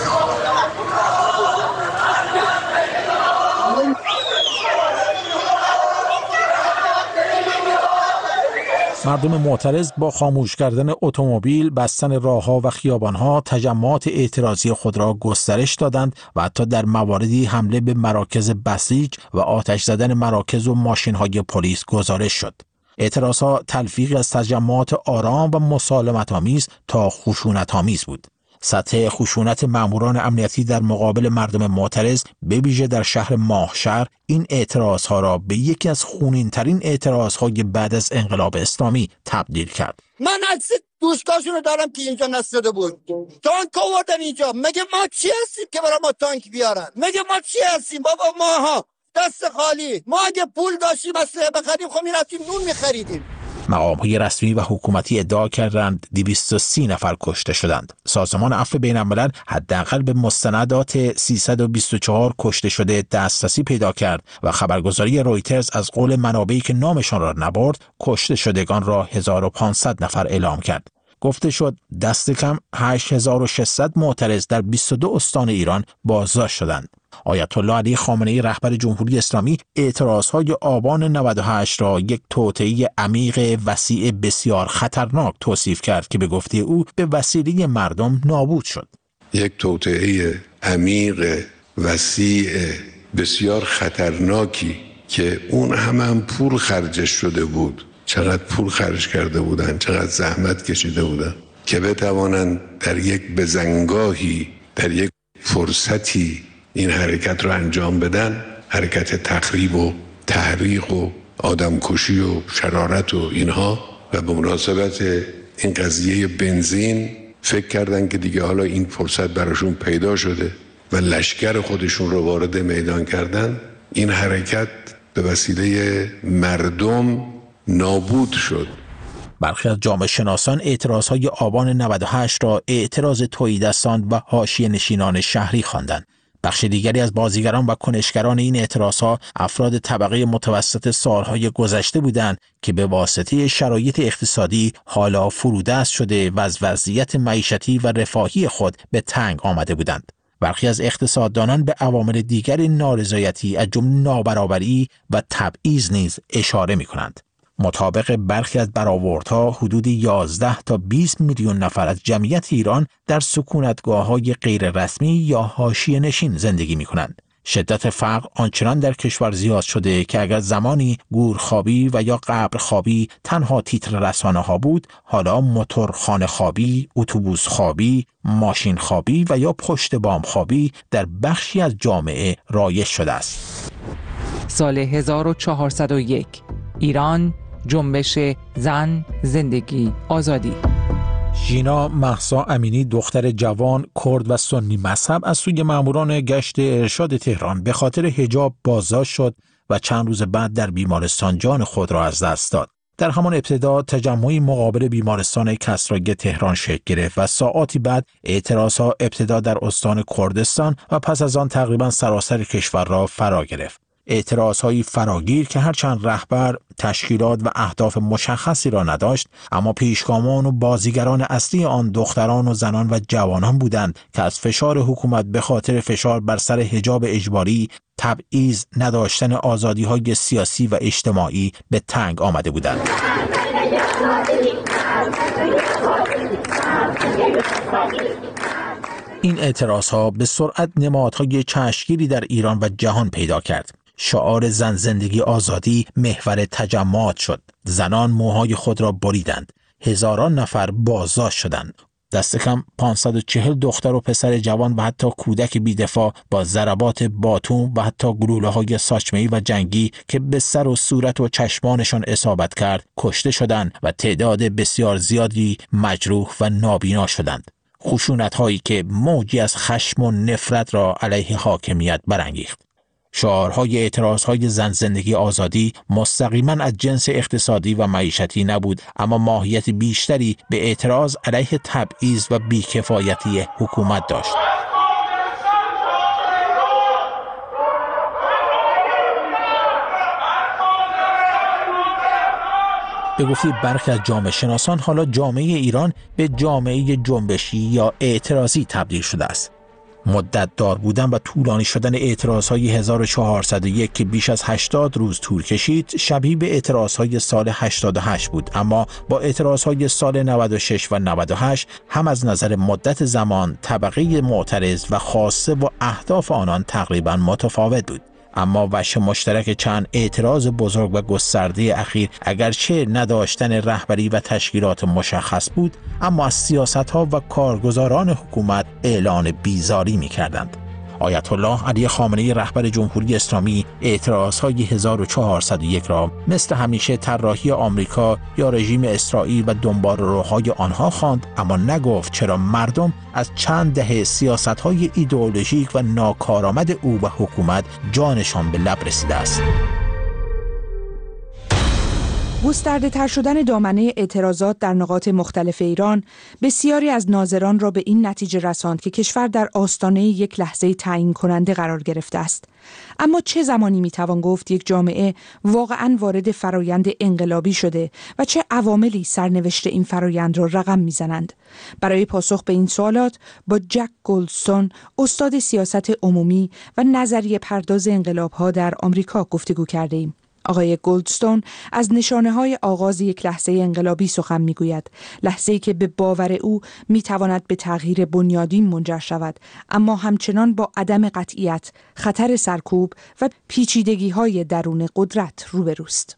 مردم معترض با خاموش کردن اتومبیل، بستن راه‌ها و خیابان‌ها تجمعات اعتراضی خود را گسترش دادند و حتی در مواردی حمله به مراکز بسیج و آتش زدن مراکز و ماشین‌های پلیس گزارش شد. اعتراضها تلفیقی از تجمعات آرام و مسالمت‌آمیز تا خشونت‌آمیز بود. سطح خشونت ماموران امنیتی در مقابل مردم معترض به ویژه در شهر ماهشهر این اعتراضها را به یکی از خونین‌ترین اعتراضهای بعد از انقلاب اسلامی تبدیل کرد. من عکس دوستاشونو دارم که اینجا نصده بود. تانک آوردن اینجا. مگه ما چی هستیم که برای ما تانک بیارن؟ مگه ما چی هستیم بابا؟ ماها دست خالی. ما اگه پول داشتیم اسلحه بخریم خب میرفتیم نون میخریدیم. مقام‌های رسمی و حکومتی ادعا کردند 230 نفر کشته شدند. سازمان عفو بین‌الملل حداقل به مستندات 324 کشته شده دسترسی پیدا کرد و خبرگزاری رویترز از قول منابعی که نامشان را نبرد، کشته شدگان را 1500 نفر اعلام کرد. گفته شد دست کم 8600 معترض در 22 استان ایران بازداشت شدند. آیت الله علی خامنه‌ای رهبر جمهوری اسلامی اعتراضهای آبان 98 را یک توطئه عمیق وسیع بسیار خطرناک توصیف کرد که به گفته او به وسیله مردم نابود شد. یک توطئه عمیق وسیع بسیار خطرناکی که اون هم پول خرجش شده بود، چقدر پول خرج کرده بودن، چقدر زحمت کشیده بودن که بتوانند در یک بزنگاهی، در یک فرصتی این حرکت رو انجام بدن. حرکت تخریب و تحریق و آدمکشی و شرارت و اینها. و به مناسبت این قضیه بنزین فکر کردن که دیگه حالا این فرصت براشون پیدا شده و لشکر خودشون رو وارد میدان کردن. این حرکت به وسیله مردم نابود شد. برخی از جامعه شناسان اعتراضهای آبان 98 را اعتراض تهیدستان و حاشیه نشینان شهری خواندند. بخش دیگری از بازیگران و کنشگران این اعتراضها افراد طبقه متوسط سالهای گذشته بودند که به واسطه شرایط اقتصادی حالا فرودست شده و از وضعیت معیشتی و رفاهی خود به تنگ آمده بودند. برخی از اقتصاددانان به عوامل دیگر نارضایتی از جمله نابرابری و تبعیض نیز اشاره می‌کنند. مطابق برخی از برآوردها حدود 11 تا 20 میلیون نفر از جمعیت ایران در سکونتگاه‌های غیر رسمی یا حاشیه نشین زندگی می‌کنند. شدت فقر آنچنان در کشور زیاد شده که اگر زمانی گورخوابی و یا قبرخوابی تنها تیتر رسانه‌ها بود، حالا موتورخانه خوابی، اتوبوس خوابی، ماشین خوابی و یا پشت بام خوابی در بخشی از جامعه رایج شده است. سال 1401 ایران، جنبش زن، زندگی، آزادی. ژینا مهسا امینی دختر جوان کرد و سنی مذهب از سوی ماموران گشت ارشاد تهران به خاطر حجاب بازداشت شد و چند روز بعد در بیمارستان جان خود را از دست داد. در همان ابتدا تجمعی مقابل بیمارستان کسرایی تهران شکل گرفت و ساعاتی بعد اعتراضها ابتدا در استان کردستان و پس از آن تقریبا سراسر کشور را فرا گرفت. اعتراضهای فراگیر که هرچند رهبر تشکیلات و اهداف مشخصی را نداشت، اما پیشگامان و بازیگران اصلی آن دختران و زنان و جوانان بودند که از فشار حکومت به خاطر فشار بر سر حجاب اجباری، تبعیض، نداشتن آزادی‌های سیاسی و اجتماعی به تنگ آمده بودند. این اعتراضها به سرعت نمادهای چشمگیری در ایران و جهان پیدا کرد. شعار زن زندگی آزادی محور تجمعات شد. زنان موهای خود را بریدند. هزاران نفر بازداشت شدند. دست کم 540 دختر و پسر جوان و حتی کودک بی‌دفاع با ضربات باتون و حتی گلوله‌های ساچمه‌ای و جنگی که به سر و صورت و چشمانشان اصابت کرد کشته شدند و تعداد بسیار زیادی مجروح و نابینا شدند. خشونت‌هایی که موجی از خشم و نفرت را علیه حاکمیت برانگیخت. شعارهای اعتراضهای زن زندگی آزادی مستقیما از جنس اقتصادی و معیشتی نبود، اما ماهیت بیشتری به اعتراض علیه تبعیض و بیکفایتی حکومت داشت. به گفته برخی از جامعه شناسان، حالا جامعه ایران به جامعه جنبشی یا اعتراضی تبدیل شده است. مدت دار بودن و طولانی شدن اعتراضهای 1401 که بیش از 80 روز طول کشید شبیه به اعتراضهای سال 88 بود، اما با اعتراضهای سال 96 و 98 هم از نظر مدت زمان، طبقه معترض و خواسته و اهداف آنان تقریبا متفاوت بود. اما وجه مشترک چند اعتراض بزرگ و گسترده اخیر اگرچه نداشتن رهبری و تشکیلات مشخص بود، اما از سیاست‌ها و کارگزاران حکومت اعلان بیزاری می‌کردند. آیت الله علی خامنه‌ای رهبر جمهوری اسلامی اعتراضهای 1401 را مثل همیشه طراحی آمریکا یا رژیم اسرائیل و دنباله‌روهای آنها خواند، اما نگفت چرا مردم از چند دهه سیاست‌های ایدئولوژیک و ناکارآمد او و حکومت جانشان به لب رسیده است. گسترده تر شدن دامنه اعتراضات در نقاط مختلف ایران بسیاری از ناظران را به این نتیجه رساند که کشور در آستانه یک لحظه تعیین کننده قرار گرفته است. اما چه زمانی میتوان گفت یک جامعه واقعاً وارد فرایند انقلابی شده و چه عواملی سرنوشت این فرایند را رقم میزنند؟ برای پاسخ به این سوالات با جک گلدستون، استاد سیاست عمومی و نظریه پرداز انقلاب‌ها در آمریکا گفتگو کردیم. آقای گلدستون از نشانه‌های آغاز یک لحظه انقلابی سخن می‌گوید، لحظه‌ای که به باور او می‌تواند به تغییر بنیادین منجر شود، اما همچنان با عدم قطعیت، خطر سرکوب و پیچیدگی‌های درون قدرت روبروست.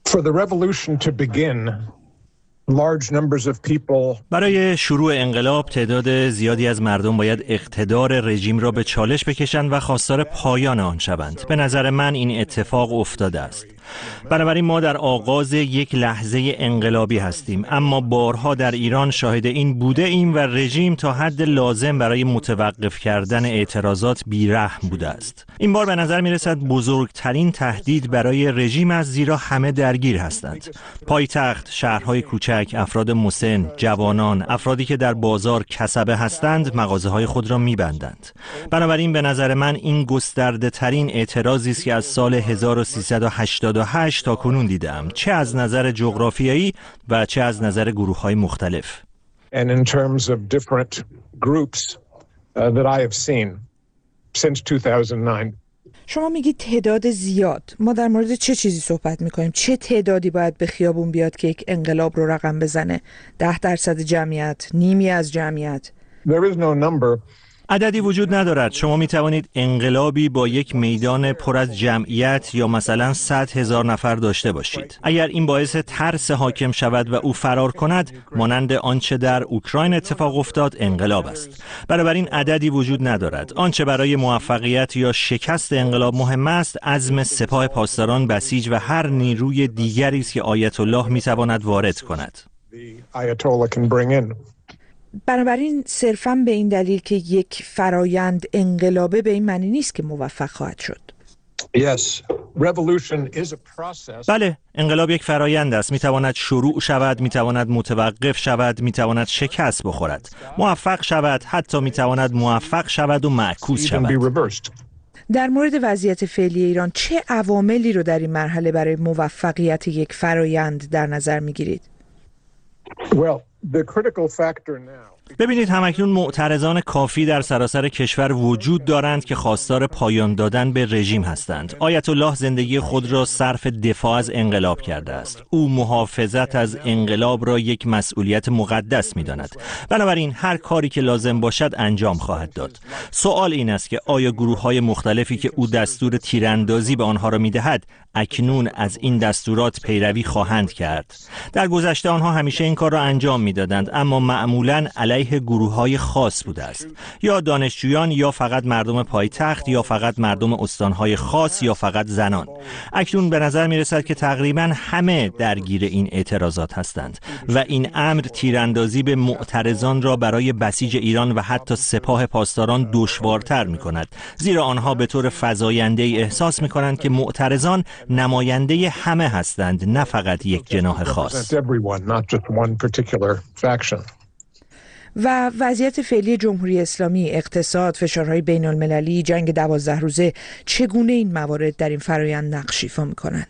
برای شروع انقلاب تعداد زیادی از مردم باید اقتدار رژیم را به چالش بکشند و خواستار پایان آن شوند. به نظر من این اتفاق افتاده است. بنابراین ما در آغاز یک لحظه انقلابی هستیم، اما بارها در ایران شاهد این بوده ایم و رژیم تا حد لازم برای متوقف کردن اعتراضات بیرحم بوده است. این بار به نظر می رسد بزرگترین تهدید برای رژیم است، زیرا همه درگیر هستند. پایتخت، شهرهای کوچک، افراد مسن، جوانان، افرادی که در بازار کسبه هستند مغازه‌های خود را می‌بندند. بنابراین به نظر من این گسترده ترین اعتراضی است که از سال 1388 تا کنون دیدم، چه از نظر جغرافیایی و چه از نظر گروه‌های مختلف. And in terms of different groups that I have seen since 2009. شما میگید تعداد زیاد. ما در مورد چه چیزی صحبت میکنیم؟ چه تعدادی باید به خیابون بیاد که یک انقلاب رو رقم بزنه؟ 10% جمعیت؟ نیمی از جمعیت؟ There is no number. عددی وجود ندارد. شما می توانید انقلابی با یک میدان پر از جمعیت یا مثلا 100,000 نفر داشته باشید. اگر این باعث ترس حاکم شود و او فرار کند، مانند آنچه در اوکراین اتفاق افتاد، انقلاب است. بنابراین عددی وجود ندارد. آنچه برای موفقیت یا شکست انقلاب مهم است، عزم سپاه پاسداران بسیج و هر نیروی دیگری است که آیت الله می تواند وارد کند. بنابراین صرفاً به این دلیل که یک فرایند انقلابه به این معنی نیست که موفق خواهد شد. بله، انقلاب یک فرایند است. میتواند شروع شود، میتواند متوقف شود، میتواند شکست بخورد، موفق شود، حتی میتواند موفق شود و معکوس شود. در مورد وضعیت فعلی ایران چه عواملی رو در این مرحله برای موفقیت یک فرایند در نظر می‌گیرید؟ Well, the critical factor now. ببینید همکنون معترضان کافی در سراسر کشور وجود دارند که خواستار پایان دادن به رژیم هستند. آیت الله زندگی خود را صرف دفاع از انقلاب کرده است. او محافظت از انقلاب را یک مسئولیت مقدس می‌داند. بنابراین هر کاری که لازم باشد انجام خواهد داد. سوال این است که آیا گروه‌های مختلفی که او دستور تیراندازی به آنها را می‌دهد اکنون از این دستورات پیروی خواهند کرد؟ در گذشته آنها همیشه این کار را انجام می‌دادند، اما معمولاً علیه گروه‌های خاص بوده است، یا دانشجویان، یا فقط مردم پایتخت، یا فقط مردم استان‌های خاص، یا فقط زنان. اکنون به نظر می‌رسد که تقریباً همه درگیر این اعتراضات هستند و این امر تیراندازی به معترضان را برای بسیج ایران و حتی سپاه پاسداران دشوارتر می‌کند، زیرا آنها به طور فزاینده‌ای احساس می‌کنند که معترضان نماینده همه هستند، نه فقط یک جناح خاص. و وضعیت فعلی جمهوری اسلامی، اقتصاد، فشارهای بین المللی، جنگ 12 روزه، چگونه این موارد در این فرایند نقش ایفا می‌کنند؟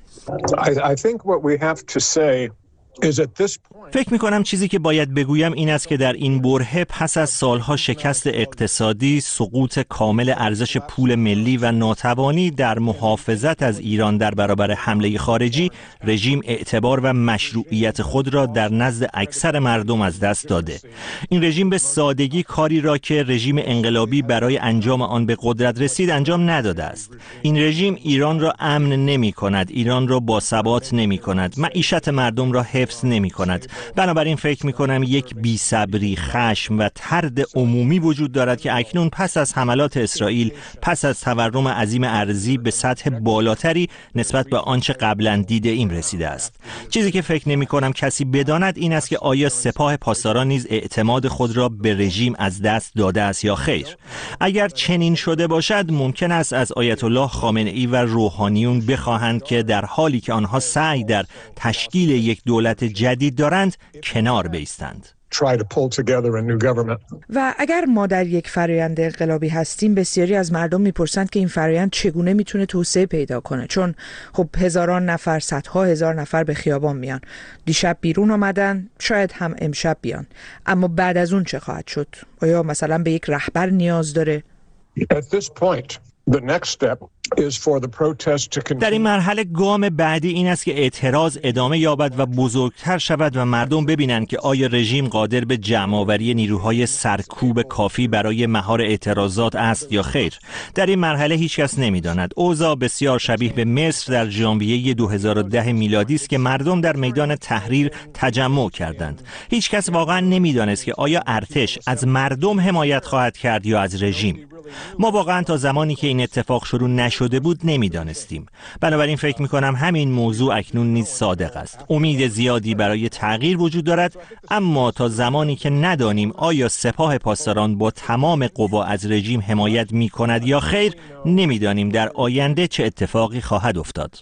فکر می‌کنم چیزی که باید بگویم این است که در این برهه پس از سالها شکست اقتصادی، سقوط کامل ارزش پول ملی و ناتوانی در محافظت از ایران در برابر حمله خارجی، رژیم اعتبار و مشروعیت خود را در نزد اکثر مردم از دست داده. این رژیم به سادگی کاری را که رژیم انقلابی برای انجام آن به قدرت رسید انجام نداده است. این رژیم ایران را امن نمی‌کند، ایران را باثبات نمی‌کند، معیشت مردم را حفظ نمی‌کند. بنابراین فکر می‌کنم یک بی‌صبری، خشم و طرد عمومی وجود دارد که اکنون پس از حملات اسرائیل، پس از تورم عظیم ارزی به سطح بالاتری نسبت به آنچه قبلا دیده ایم رسیده است. چیزی که فکر نمی‌کنم کسی بداند این است که آیا سپاه پاسداران نیز اعتماد خود را به رژیم از دست داده است یا خیر. اگر چنین شده باشد ممکن است از آیت الله خامنه‌ای و روحانیون بخواهند که در حالی که آنها سعی در تشکیل یک دولت جدید دارند کنار بایستند. و اگر ما در یک فرآیند انقلابی هستیم، بسیاری از مردم میپرسند که این فرآیند چگونه میتونه توسعه پیدا کنه، چون خب هزاران نفر، صدها هزار نفر به خیابان میان. دیشب بیرون آمدن، شاید هم امشب بیان، اما بعد از اون چه خواهد شد؟ آیا مثلا به یک رهبر نیاز داره؟ در این مرحله گام بعدی این است که اعتراض ادامه یابد و بزرگتر شود و مردم ببینند که آیا رژیم قادر به جمع‌آوری نیروهای سرکوب کافی برای مهار اعتراضات است یا خیر. در این مرحله هیچ کس نمی‌داند. اوضاع بسیار شبیه به مصر در ژانویه 2010 میلادی است که مردم در میدان تحریر تجمع کردند. هیچ کس واقعا نمی‌دانست که آیا ارتش از مردم حمایت خواهد کرد یا از رژیم. ما واقعا تا زمانی که این اتفاق شروع نشده بود نمیدانستیم. بنابراین فکر میکنم همین موضوع اکنون نیز صادق است. امید زیادی برای تغییر وجود دارد، اما تا زمانی که ندانیم آیا سپاه پاسداران با تمام قوا از رژیم حمایت میکند یا خیر، نمیدانیم در آینده چه اتفاقی خواهد افتاد.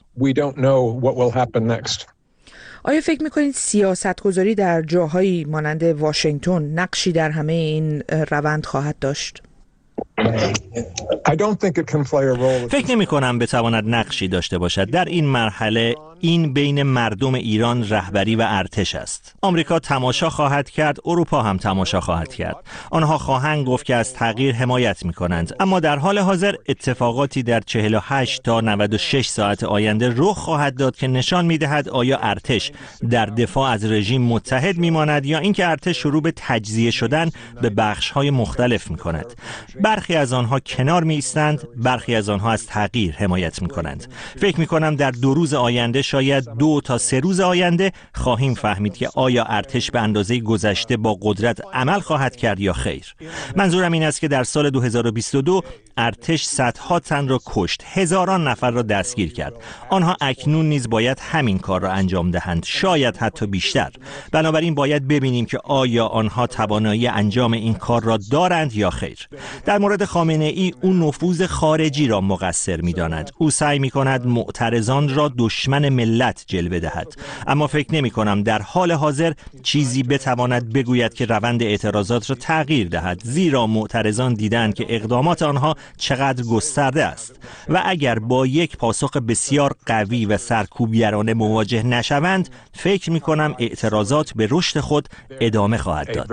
آیا فکر میکنید سیاستگذاری در جاهایی مانند واشنگتن نقشی در همه این روند خواهد داشت؟ فکر نمی کنم بتواند نقشی داشته باشد. در این مرحله این بین مردم ایران، رهبری و ارتش است. آمریکا تماشا خواهد کرد، اروپا هم تماشا خواهد کرد. آنها خواهند گفت که از تغییر حمایت می کنند، اما در حال حاضر اتفاقاتی در 48 تا 96 ساعت آینده رخ خواهد داد که نشان می دهد آیا ارتش در دفاع از رژیم متحد می ماند یا اینکه ارتش شروع به تجزیه شدن به بخش‌های مختلف می کند. برخی از آنها کنار می ایستند، برخی از آنها از تغییر حمایت می کنند. فکر می کنم در 2 روز آینده، شاید 2 تا 3 روز آینده خواهیم فهمید که آیا ارتش به اندازه گذشته با قدرت عمل خواهد کرد یا خیر. منظورم این است که در سال 2022 ارتش صدها تن را کشت، هزاران نفر را دستگیر کرد. آنها اکنون نیز باید همین کار را انجام دهند، شاید حتی بیشتر. بنابراین باید ببینیم که آیا آنها توانایی انجام این کار را دارند یا خیر. در مورد خامنه‌ای، او نفوذ خارجی را مقصر می‌داند. او سعی می‌کند معترضان را دشمن ملت جلوه دهد. اما فکر نمی کنم در حال حاضر چیزی بتواند بگوید که روند اعتراضات را تغییر دهد، زیرا معترضان دیدند که اقدامات آنها چقدر گسترده است و اگر با یک پاسخ بسیار قوی و سرکوبگرانه مواجه نشوند، فکر می کنم اعتراضات به رشد خود ادامه خواهد داد.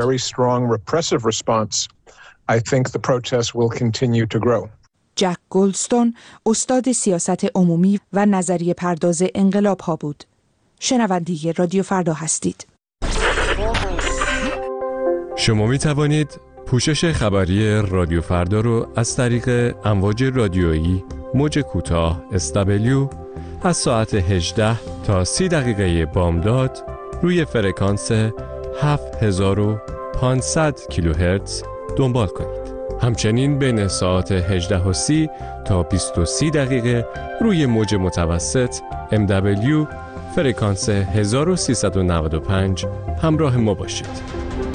جک گلدستون استاد سیاست عمومی و نظریه پرداز انقلاب ها بود. شنونده رادیو فردا هستید. شما می توانید پوشش خبری رادیو فردا رو از طریق امواج رادیویی موج کوتاه SW از ساعت 18 تا 30 دقیقه بامداد روی فرکانس 7500 کیلوهرتز دنبال کنید. همچنین بین ساعت 18:30 تا 20:30 دقیقه روی موج متوسط MW فرکانس 1395 همراه ما باشید.